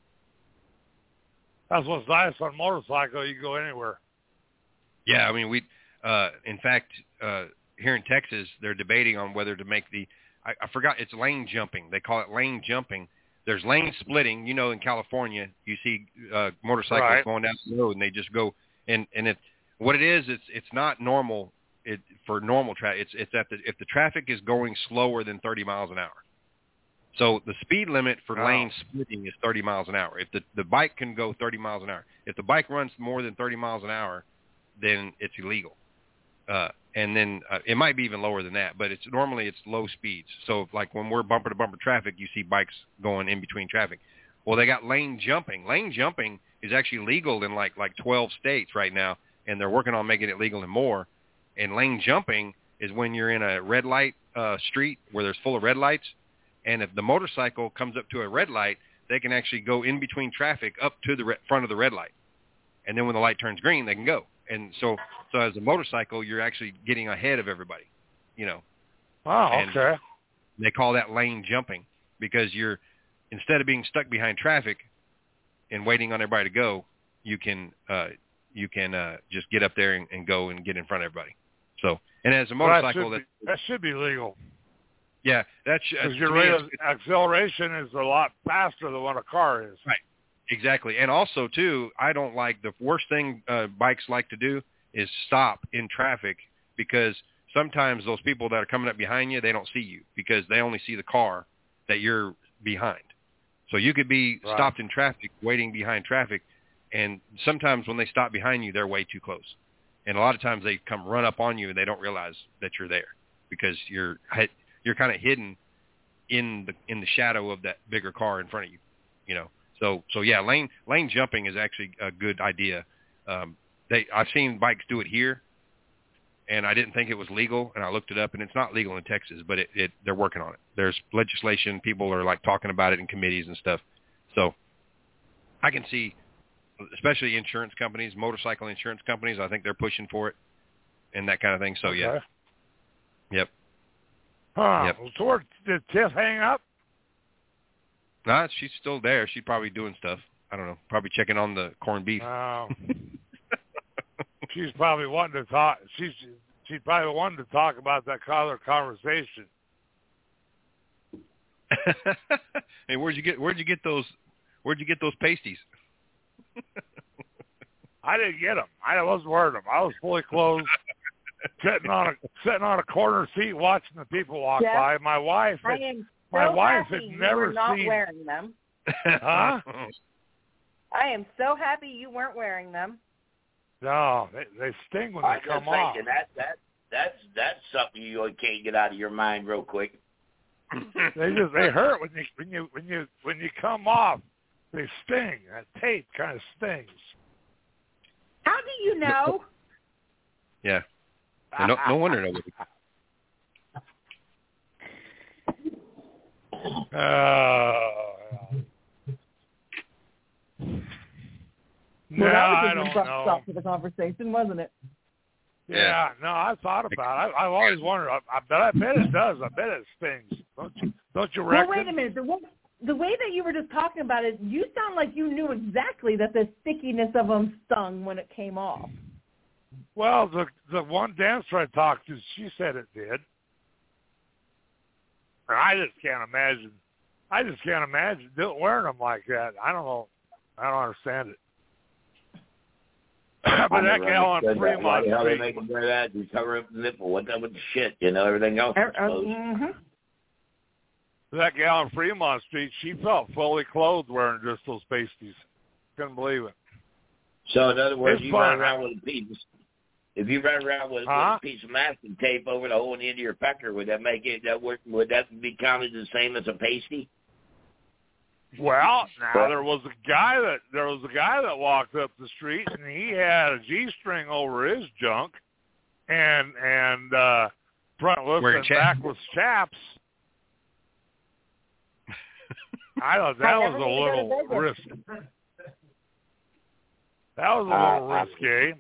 Speaker 4: That's what's nice on a motorcycle. You can go anywhere.
Speaker 3: Yeah, I mean, we, uh, in fact, uh, here in Texas, they're debating on whether to make the, I, I forgot, it's lane jumping. They call it lane jumping. There's lane splitting. You know, in California, you see uh, motorcycles
Speaker 4: Right.
Speaker 3: going down the road, and they just go, and and it, what it is, it's it's not normal. It for normal traffic. It's it's that the, if the traffic is going slower than thirty miles an hour. So the speed limit for
Speaker 4: Wow.
Speaker 3: lane splitting is thirty miles an hour. If the, the bike can go thirty miles an hour. If the bike runs more than thirty miles an hour, then it's illegal. Uh, and then uh, it might be even lower than that, but it's normally it's low speeds. So like when we're bumper to bumper traffic, you see bikes going in between traffic. Well, they got lane jumping. Lane jumping is actually legal in like like twelve states right now, and they're working on making it legal in more. And lane jumping is when you're in a red light uh, street where there's full of red lights, And if the motorcycle comes up to a red light, they can actually go in between traffic up to the re- front of the red light. And then when the light turns green, they can go. And so, so as a motorcycle, you're actually getting ahead of everybody, you know.
Speaker 4: Oh,
Speaker 3: and
Speaker 4: okay.
Speaker 3: They call that lane jumping because you're, instead of being stuck behind traffic and waiting on everybody to go, you can uh, you can uh, just get up there and, and go and get in front of everybody. So, and as a motorcycle,
Speaker 4: well, that, should be, that should be legal.
Speaker 3: Yeah, that's
Speaker 4: because your rate of acceleration is a lot faster than what a car is.
Speaker 3: Right. Exactly. And also, too, I don't like the worst thing uh, bikes like to do is stop in traffic because sometimes those people that are coming up behind you, they don't see you because they only see the car that you're behind. So you could be
Speaker 4: right.
Speaker 3: stopped in traffic, waiting behind traffic, and sometimes when they stop behind you, they're way too close. And a lot of times they come run up on you and they don't realize that you're there because you're you're kind of hidden in the in the shadow of that bigger car in front of you, you know. So, so yeah, lane lane jumping is actually a good idea. Um, they I've seen bikes do it here, and I didn't think it was legal, and I looked it up, and it's not legal in Texas, but it, it they're working on it. There's legislation. People are like talking about it in committees and stuff. So, I can see, especially insurance companies, motorcycle insurance companies. I think they're pushing for it, and that kind of thing. So
Speaker 4: okay.
Speaker 3: yeah, yep.
Speaker 4: Huh.
Speaker 3: Yep.
Speaker 4: So where, did Tiff hang up?
Speaker 3: Nah, she's still there. She's probably doing stuff. I don't know. Probably checking on the corned beef.
Speaker 4: Oh. She's probably wanting to talk. She's she's probably wanting to talk about that other conversation.
Speaker 3: Hey, where'd you get where'd you get those where'd you get those pasties?
Speaker 4: I didn't get them. I wasn't wearing them. I was fully clothed, sitting on a sitting on a corner seat watching the people walk
Speaker 5: Jeff,
Speaker 4: by. My wife. Had,
Speaker 5: I am so
Speaker 4: my wife
Speaker 5: happy
Speaker 4: had
Speaker 5: you
Speaker 4: never
Speaker 5: were not
Speaker 4: seen.
Speaker 5: wearing them.
Speaker 4: Huh?
Speaker 5: I am so happy you weren't wearing them.
Speaker 4: No, they, they sting when they
Speaker 6: I
Speaker 4: come
Speaker 6: just
Speaker 4: off.
Speaker 6: thinking that that that's that's something you can't get out of your mind real quick.
Speaker 4: They just they hurt when you when you when you when you come off. They sting. That tape kind of stings.
Speaker 5: How do you know?
Speaker 3: Yeah. No, no wonder nobody.
Speaker 4: Oh. No,
Speaker 5: Well, that
Speaker 4: I
Speaker 5: was
Speaker 4: don't
Speaker 5: an abrupt
Speaker 4: know.
Speaker 5: stop to the conversation, wasn't it?
Speaker 4: Yeah, no, I thought about it. I, I've always wondered. I, I bet, I bet it does. I bet it stings. Don't you? Don't you reckon?
Speaker 5: Well, wait a minute. The, way- the way that you were just talking about it, you sound like you knew exactly that the stickiness of them stung when it came off.
Speaker 4: Well, the the one dancer I talked to, she said it did. And I just can't imagine. I just can't imagine wearing them like that. I don't know. I don't understand it. But
Speaker 6: I
Speaker 4: that
Speaker 6: never
Speaker 4: gal on
Speaker 6: understood that. Why
Speaker 4: Fremont
Speaker 6: the hell they
Speaker 4: Street.
Speaker 6: make them wear that? You cover up the nipple. What's up with the shit? You know, everything else is
Speaker 5: Uh, uh,
Speaker 6: exposed.
Speaker 5: mm-hmm.
Speaker 4: That gal on Fremont Street, she felt fully clothed wearing just those pasties. Couldn't believe it.
Speaker 6: So in other words,
Speaker 4: It's
Speaker 6: you
Speaker 4: fun.
Speaker 6: run around with a piece. If you run around with,
Speaker 4: Huh?
Speaker 6: with a piece of masking tape over the whole end of your pecker, would that make it? That would would that be counted the same as a pasty?
Speaker 4: Well, now there was a guy that there was a guy that walked up the street and he had a G-string over his junk, and and uh, frontless
Speaker 3: Wearing
Speaker 4: and
Speaker 3: chaps.
Speaker 4: backless chaps. I thought that
Speaker 5: I
Speaker 4: was
Speaker 5: never
Speaker 4: a
Speaker 5: knew you
Speaker 4: little
Speaker 5: go to Vegas.
Speaker 4: risky. That was a
Speaker 6: Uh,
Speaker 4: little risky.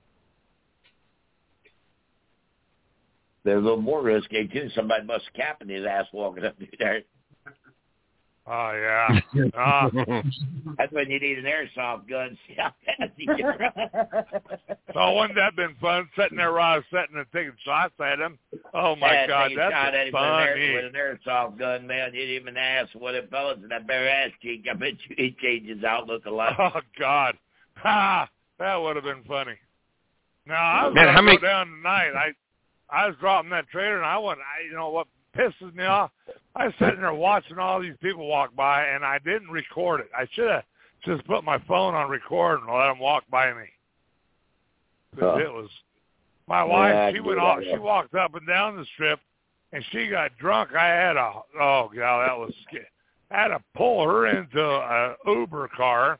Speaker 6: They're a little more risky too. Somebody must have capping his ass walking up through there.
Speaker 4: Oh yeah. Uh,
Speaker 6: That's when you need an airsoft gun. See how fast he can run.
Speaker 4: so wouldn't that been fun sitting there while I was sitting and taking shots at him? Oh my
Speaker 6: Yeah,
Speaker 4: God,
Speaker 6: take a shot at
Speaker 4: that's
Speaker 6: him with an, air,
Speaker 4: funny.
Speaker 6: with an airsoft gun, man. Hit him in the ass with it, fellas, and that bare ass cheek. I bet you he changed his outlook a lot.
Speaker 4: Oh God, ha! That would have been funny. Now I was
Speaker 3: Man,
Speaker 4: gonna
Speaker 3: how many-
Speaker 4: go down tonight. I I was dropping that trailer, and I went. I, you know what pisses me off? I was sitting there watching all these people walk by, and I didn't record it. I should have just put my phone on record and let them walk by me. 'Cause
Speaker 6: Huh.
Speaker 4: It was my
Speaker 6: Yeah,
Speaker 4: wife.
Speaker 6: I
Speaker 4: She
Speaker 6: do
Speaker 4: went
Speaker 6: that,
Speaker 4: off.
Speaker 6: yeah.
Speaker 4: She walked up and down the strip, and she got drunk. I had a oh God, that was scary. I had to pull her into a Uber car.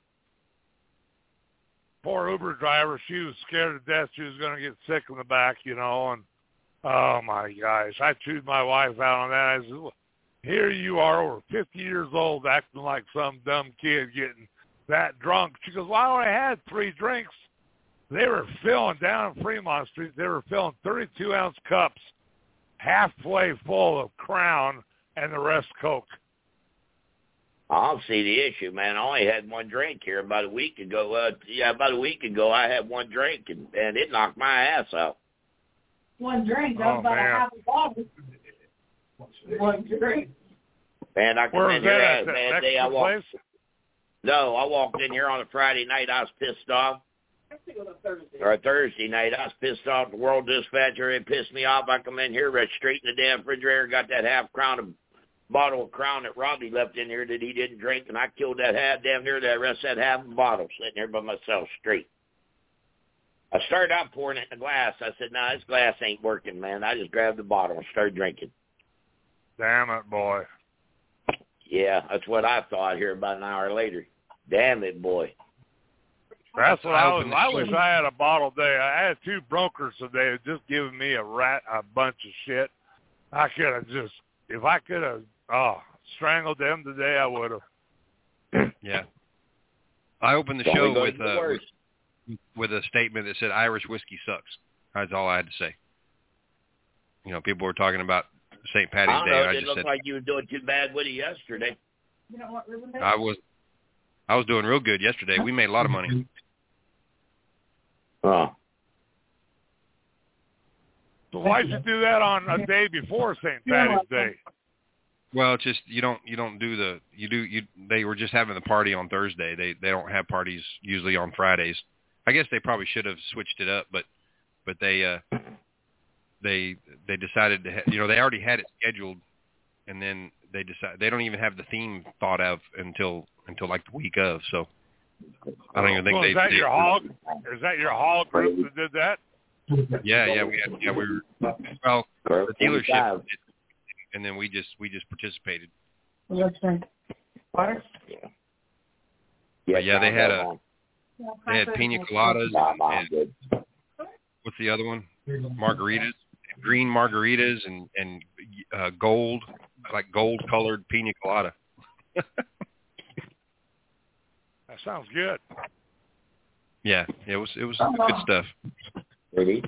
Speaker 4: Poor Uber driver, she was scared to death she was going to get sick in the back, you know, and oh my gosh, I chewed my wife out on that. I said, here you are over fifty years old acting like some dumb kid getting that drunk. She goes, well, I only had three drinks. They were filling down Fremont Street. They were filling thirty-two ounce cups, halfway full of Crown, and the rest Coke.
Speaker 6: I don't see the issue, man. I only had one drink here about a week ago. Uh, yeah, about a week ago, I had one drink, and, and it knocked my ass out.
Speaker 5: One drink? That was
Speaker 4: Oh,
Speaker 5: about
Speaker 4: man.
Speaker 5: a half a bottle. One drink.
Speaker 6: Man, I come
Speaker 4: Where
Speaker 6: in
Speaker 4: was
Speaker 6: here,
Speaker 4: that
Speaker 6: I
Speaker 4: at?
Speaker 6: had a
Speaker 4: That
Speaker 6: bad day. I
Speaker 4: Mexican
Speaker 6: walked,
Speaker 4: place?
Speaker 6: no, I walked in here on a Friday night. I was pissed off. Or a Thursday night, I was pissed off. The World Dispatcher, it pissed me off. I come in here, right straight in the damn refrigerator, got that half crown of bottle of Crown that Robbie left in here that he didn't drink, and I killed that half damn near that rest of that half a bottle sitting there by myself straight. I started out pouring it in a glass. I said, nah, this glass ain't working, man. I just grabbed the bottle and started drinking.
Speaker 4: Damn it, boy.
Speaker 6: Yeah, that's what I thought here about an hour later. Damn it, boy.
Speaker 4: That's what I was.
Speaker 2: opened the
Speaker 4: I
Speaker 2: show.
Speaker 4: wish I had a bottle day. I had two brokers today that just giving me a rat, a bunch of shit. I could have just, if I could have, oh, strangled them today, I would have.
Speaker 2: Yeah. I opened the
Speaker 6: Don't
Speaker 2: show
Speaker 6: go
Speaker 2: with,
Speaker 6: to the
Speaker 2: uh,
Speaker 6: worst.
Speaker 2: with with a statement that said Irish whiskey sucks. That's all I had to say. You know, people were talking about Saint
Speaker 6: I
Speaker 2: Patty's
Speaker 6: don't
Speaker 2: Day.
Speaker 6: know.
Speaker 2: I
Speaker 6: It
Speaker 2: just
Speaker 6: didn't look
Speaker 2: said
Speaker 6: like you were doing too bad with it yesterday.
Speaker 5: You don't want Reuben
Speaker 2: I was I was doing real good yesterday. We made a lot of money.
Speaker 6: Oh.
Speaker 4: So why'd you do that on a day before Saint Patty's Day?
Speaker 2: Well, it's just you don't you don't do the you do you they were just having the party on Thursday. They they don't have parties usually on Fridays. I guess they probably should have switched it up, but but they uh they they decided to ha- you know they already had it scheduled, and then they decide they don't even have the theme thought of until until like the week of. So I don't even think
Speaker 4: So
Speaker 2: they.
Speaker 4: is that
Speaker 2: they,
Speaker 4: your hog? Is that your hog group that did that?
Speaker 2: Yeah, yeah, we had yeah we were well the dealership, did, and then we just we just participated.
Speaker 5: Let's drink. Water?
Speaker 6: Yeah.
Speaker 2: But yeah, they had a
Speaker 6: on.
Speaker 2: they had pina coladas
Speaker 6: Nah,
Speaker 2: and,
Speaker 6: nah, I'm
Speaker 2: and
Speaker 6: good.
Speaker 2: what's the other one? Margaritas, green margaritas, and and uh, gold like gold colored pina colada.
Speaker 4: That sounds good.
Speaker 2: Yeah, it was it was good stuff.
Speaker 6: Ready?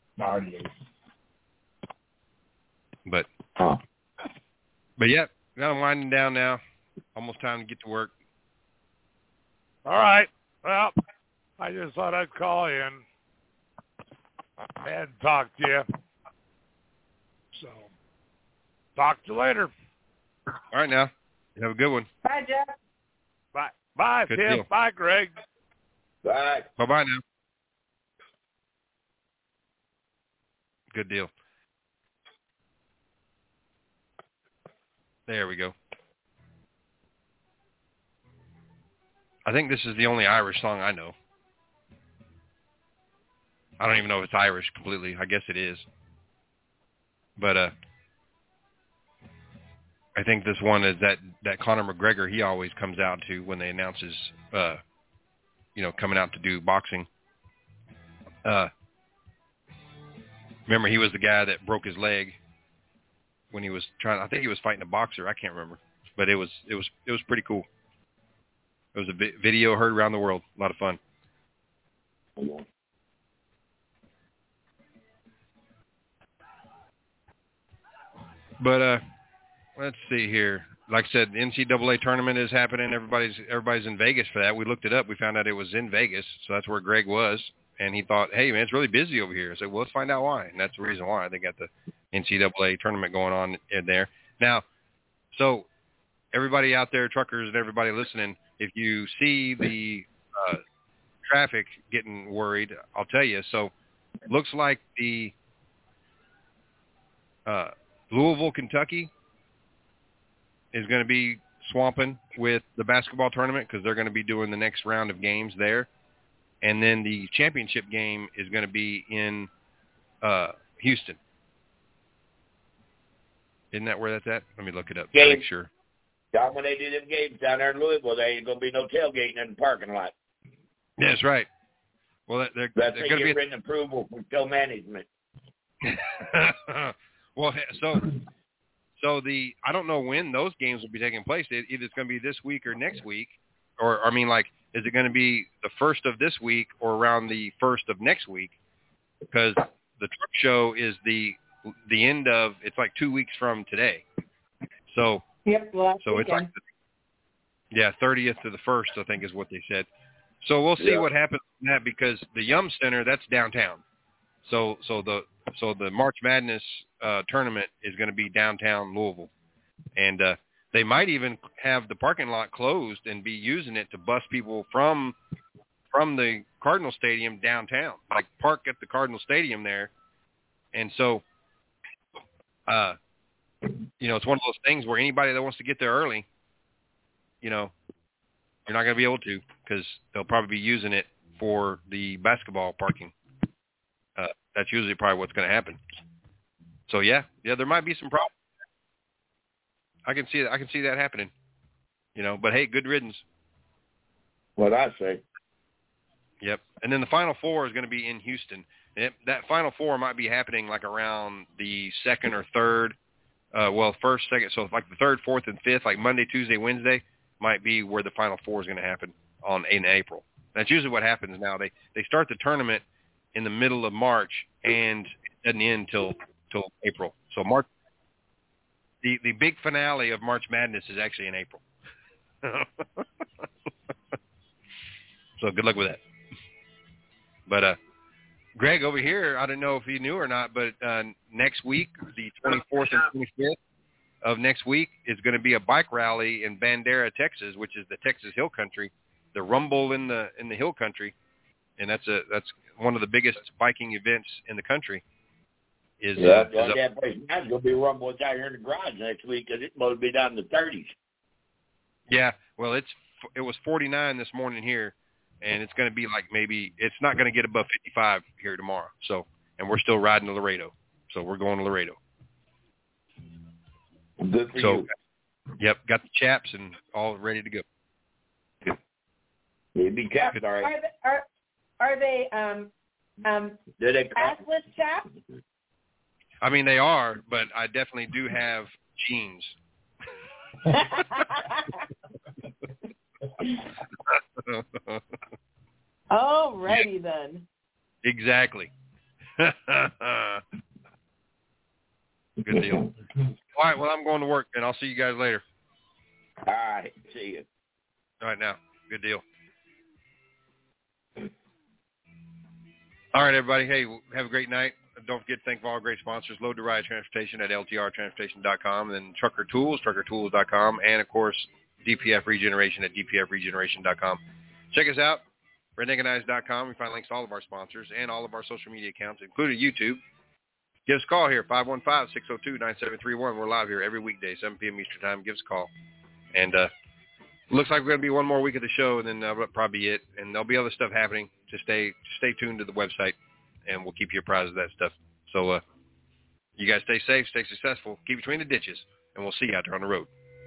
Speaker 2: But
Speaker 6: Huh.
Speaker 2: but yeah, now I'm winding down now. Almost time to get to work.
Speaker 4: All right. Well, I just thought I'd call in and talk to you. So, talk to you later.
Speaker 2: All right now, you have a good one.
Speaker 5: Bye, Jeff.
Speaker 4: Bye. Bye,
Speaker 2: Good
Speaker 4: Tim.
Speaker 2: deal.
Speaker 4: Bye, Greg.
Speaker 6: Bye.
Speaker 2: Bye bye now. Good deal. There we go. I think this is the only Irish song I know. I don't even know if it's Irish completely. I guess it is. But uh, I think this one is that, that Conor McGregor, he always comes out to when they announce his, uh, you know, coming out to do boxing. Uh, remember, he was the guy that broke his leg when he was trying. I think he was fighting a boxer. I can't remember, but it was it was it was pretty cool. It was a vi- video heard around the world. A lot of fun. But uh, let's see here. Like I said, the N C double A tournament is happening. Everybody's everybody's in Vegas for that. We looked it up. We found out it was in Vegas, so that's where Greg was. And he thought, hey, man, it's really busy over here. I said, well, let's find out why. And that's the reason why. They got the N C double A tournament going on in there. Now, so everybody out there, truckers and everybody listening, if you see the uh, traffic getting worried, I'll tell you. So looks like the uh, Louisville, Kentucky is going to be swamping with the basketball tournament because they're going to be doing the next round of games there. And then the championship game is going to be in uh, Houston. Isn't that where that's at? Let me look it up to
Speaker 6: Game.
Speaker 2: make sure.
Speaker 6: Down when they do them games down there in Louisville, there ain't going to be no tailgating in the parking lot.
Speaker 2: That's right. Well, they're,
Speaker 6: That's
Speaker 2: they're
Speaker 6: they
Speaker 2: going to
Speaker 6: get
Speaker 2: be
Speaker 6: written approval from show management.
Speaker 2: well, so So the I don't know when those games will be taking place. It, either it's going to be this week or next week, or I mean, like, is it going to be the first of this week or around the first of next week? Because the truck show is the the end of it's like two weeks from today. So
Speaker 5: yep, well,
Speaker 2: so it's like the, yeah thirtieth to the first, I think is what they said. So we'll see yeah. what happens from that, because the Yum Center, that's downtown. So so the so the March Madness uh, tournament is going to be downtown Louisville, and uh, they might even have the parking lot closed and be using it to bus people from from the Cardinal Stadium downtown, like park at the Cardinal Stadium there. And so, uh, you know, it's one of those things where anybody that wants to get there early, you know, you're not going to be able to, because they'll probably be using it for the basketball parking. Uh, that's usually probably what's going to happen. So yeah, yeah, there might be some problems. I can see that. I can see that happening. You know, but hey, good riddance.
Speaker 6: What I say.
Speaker 2: Yep. And then the Final Four is going to be in Houston. It, that Final Four might be happening like around the second or third. Uh, well, first, second. So like the third, fourth, and fifth, like Monday, Tuesday, Wednesday, might be where the Final Four is going to happen on in April. That's usually what happens now. They they start the tournament in the middle of March and it doesn't end till till April. So March, the the big finale of March Madness is actually in April. So good luck with that. But uh, Greg over here, I don't know if you knew or not, but uh, next week, the twenty-fourth and twenty-fifth of next week, is going to be a bike rally in Bandera, Texas, which is the Texas Hill Country, the Rumble in the in the Hill Country, and that's a that's one of the biggest biking events in the country. Is
Speaker 6: yeah,
Speaker 2: uh,
Speaker 6: well,
Speaker 2: is
Speaker 6: that place now is going to be Rumble out here in the garage next week, because it's supposed to be down in the thirties.
Speaker 2: Yeah, well, it's it was forty-nine this morning here. And it's going to be like maybe it's not going to get above fifty-five here tomorrow. So, and we're still riding to Laredo. So we're going to Laredo.
Speaker 6: Good for
Speaker 2: so,
Speaker 6: you.
Speaker 2: Yep, got the chaps and all ready to go.
Speaker 6: You be chaps, all right.
Speaker 5: Are they, are, are they um um
Speaker 6: Do they
Speaker 5: assless chaps?
Speaker 2: I mean, they are, but I definitely do have jeans.
Speaker 5: Alrighty
Speaker 2: yeah.
Speaker 5: then.
Speaker 2: Exactly. Good deal. All right, well, I'm going to work, and I'll see you guys later.
Speaker 6: All right, see you.
Speaker 2: All right, now. Good deal. All right, everybody. Hey, have a great night. Don't forget to thank all our great sponsors, Load to Ride Transportation at L T R transportation dot com, and then Trucker Tools, trucker tools dot com, and, of course, D P F Regeneration at D P F regeneration dot com. Check us out, redneckanized dot com. We find links to all of our sponsors and all of our social media accounts, including YouTube. Give us a call here, five one five, six oh two, nine seven three one. We're live here every weekday, seven p.m. Eastern Time. Give us a call. And uh, looks like we're going to be one more week of the show, and then uh, that'll probably be it. And there'll be other stuff happening. Just stay, stay tuned to the website, and we'll keep you apprised of that stuff. So uh, you guys stay safe, stay successful, keep between the ditches, and we'll see you out there on the road.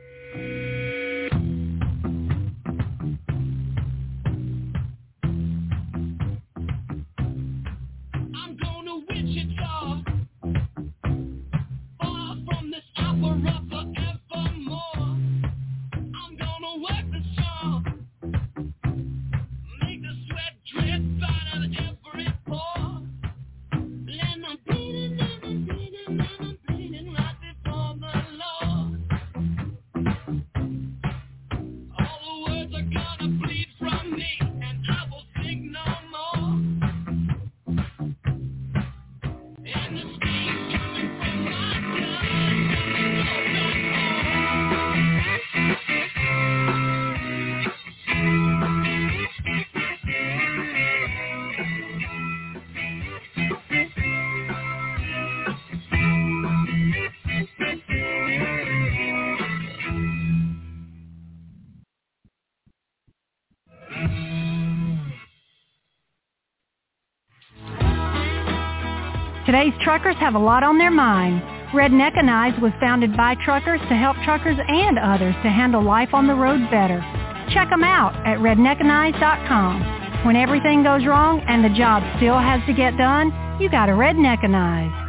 Speaker 1: Today's truckers have a lot on their mind. Redneckanized was founded by truckers to help truckers and others to handle life on the road better. Check them out at redneckanized dot com. When everything goes wrong and the job still has to get done, you got to redneckanize.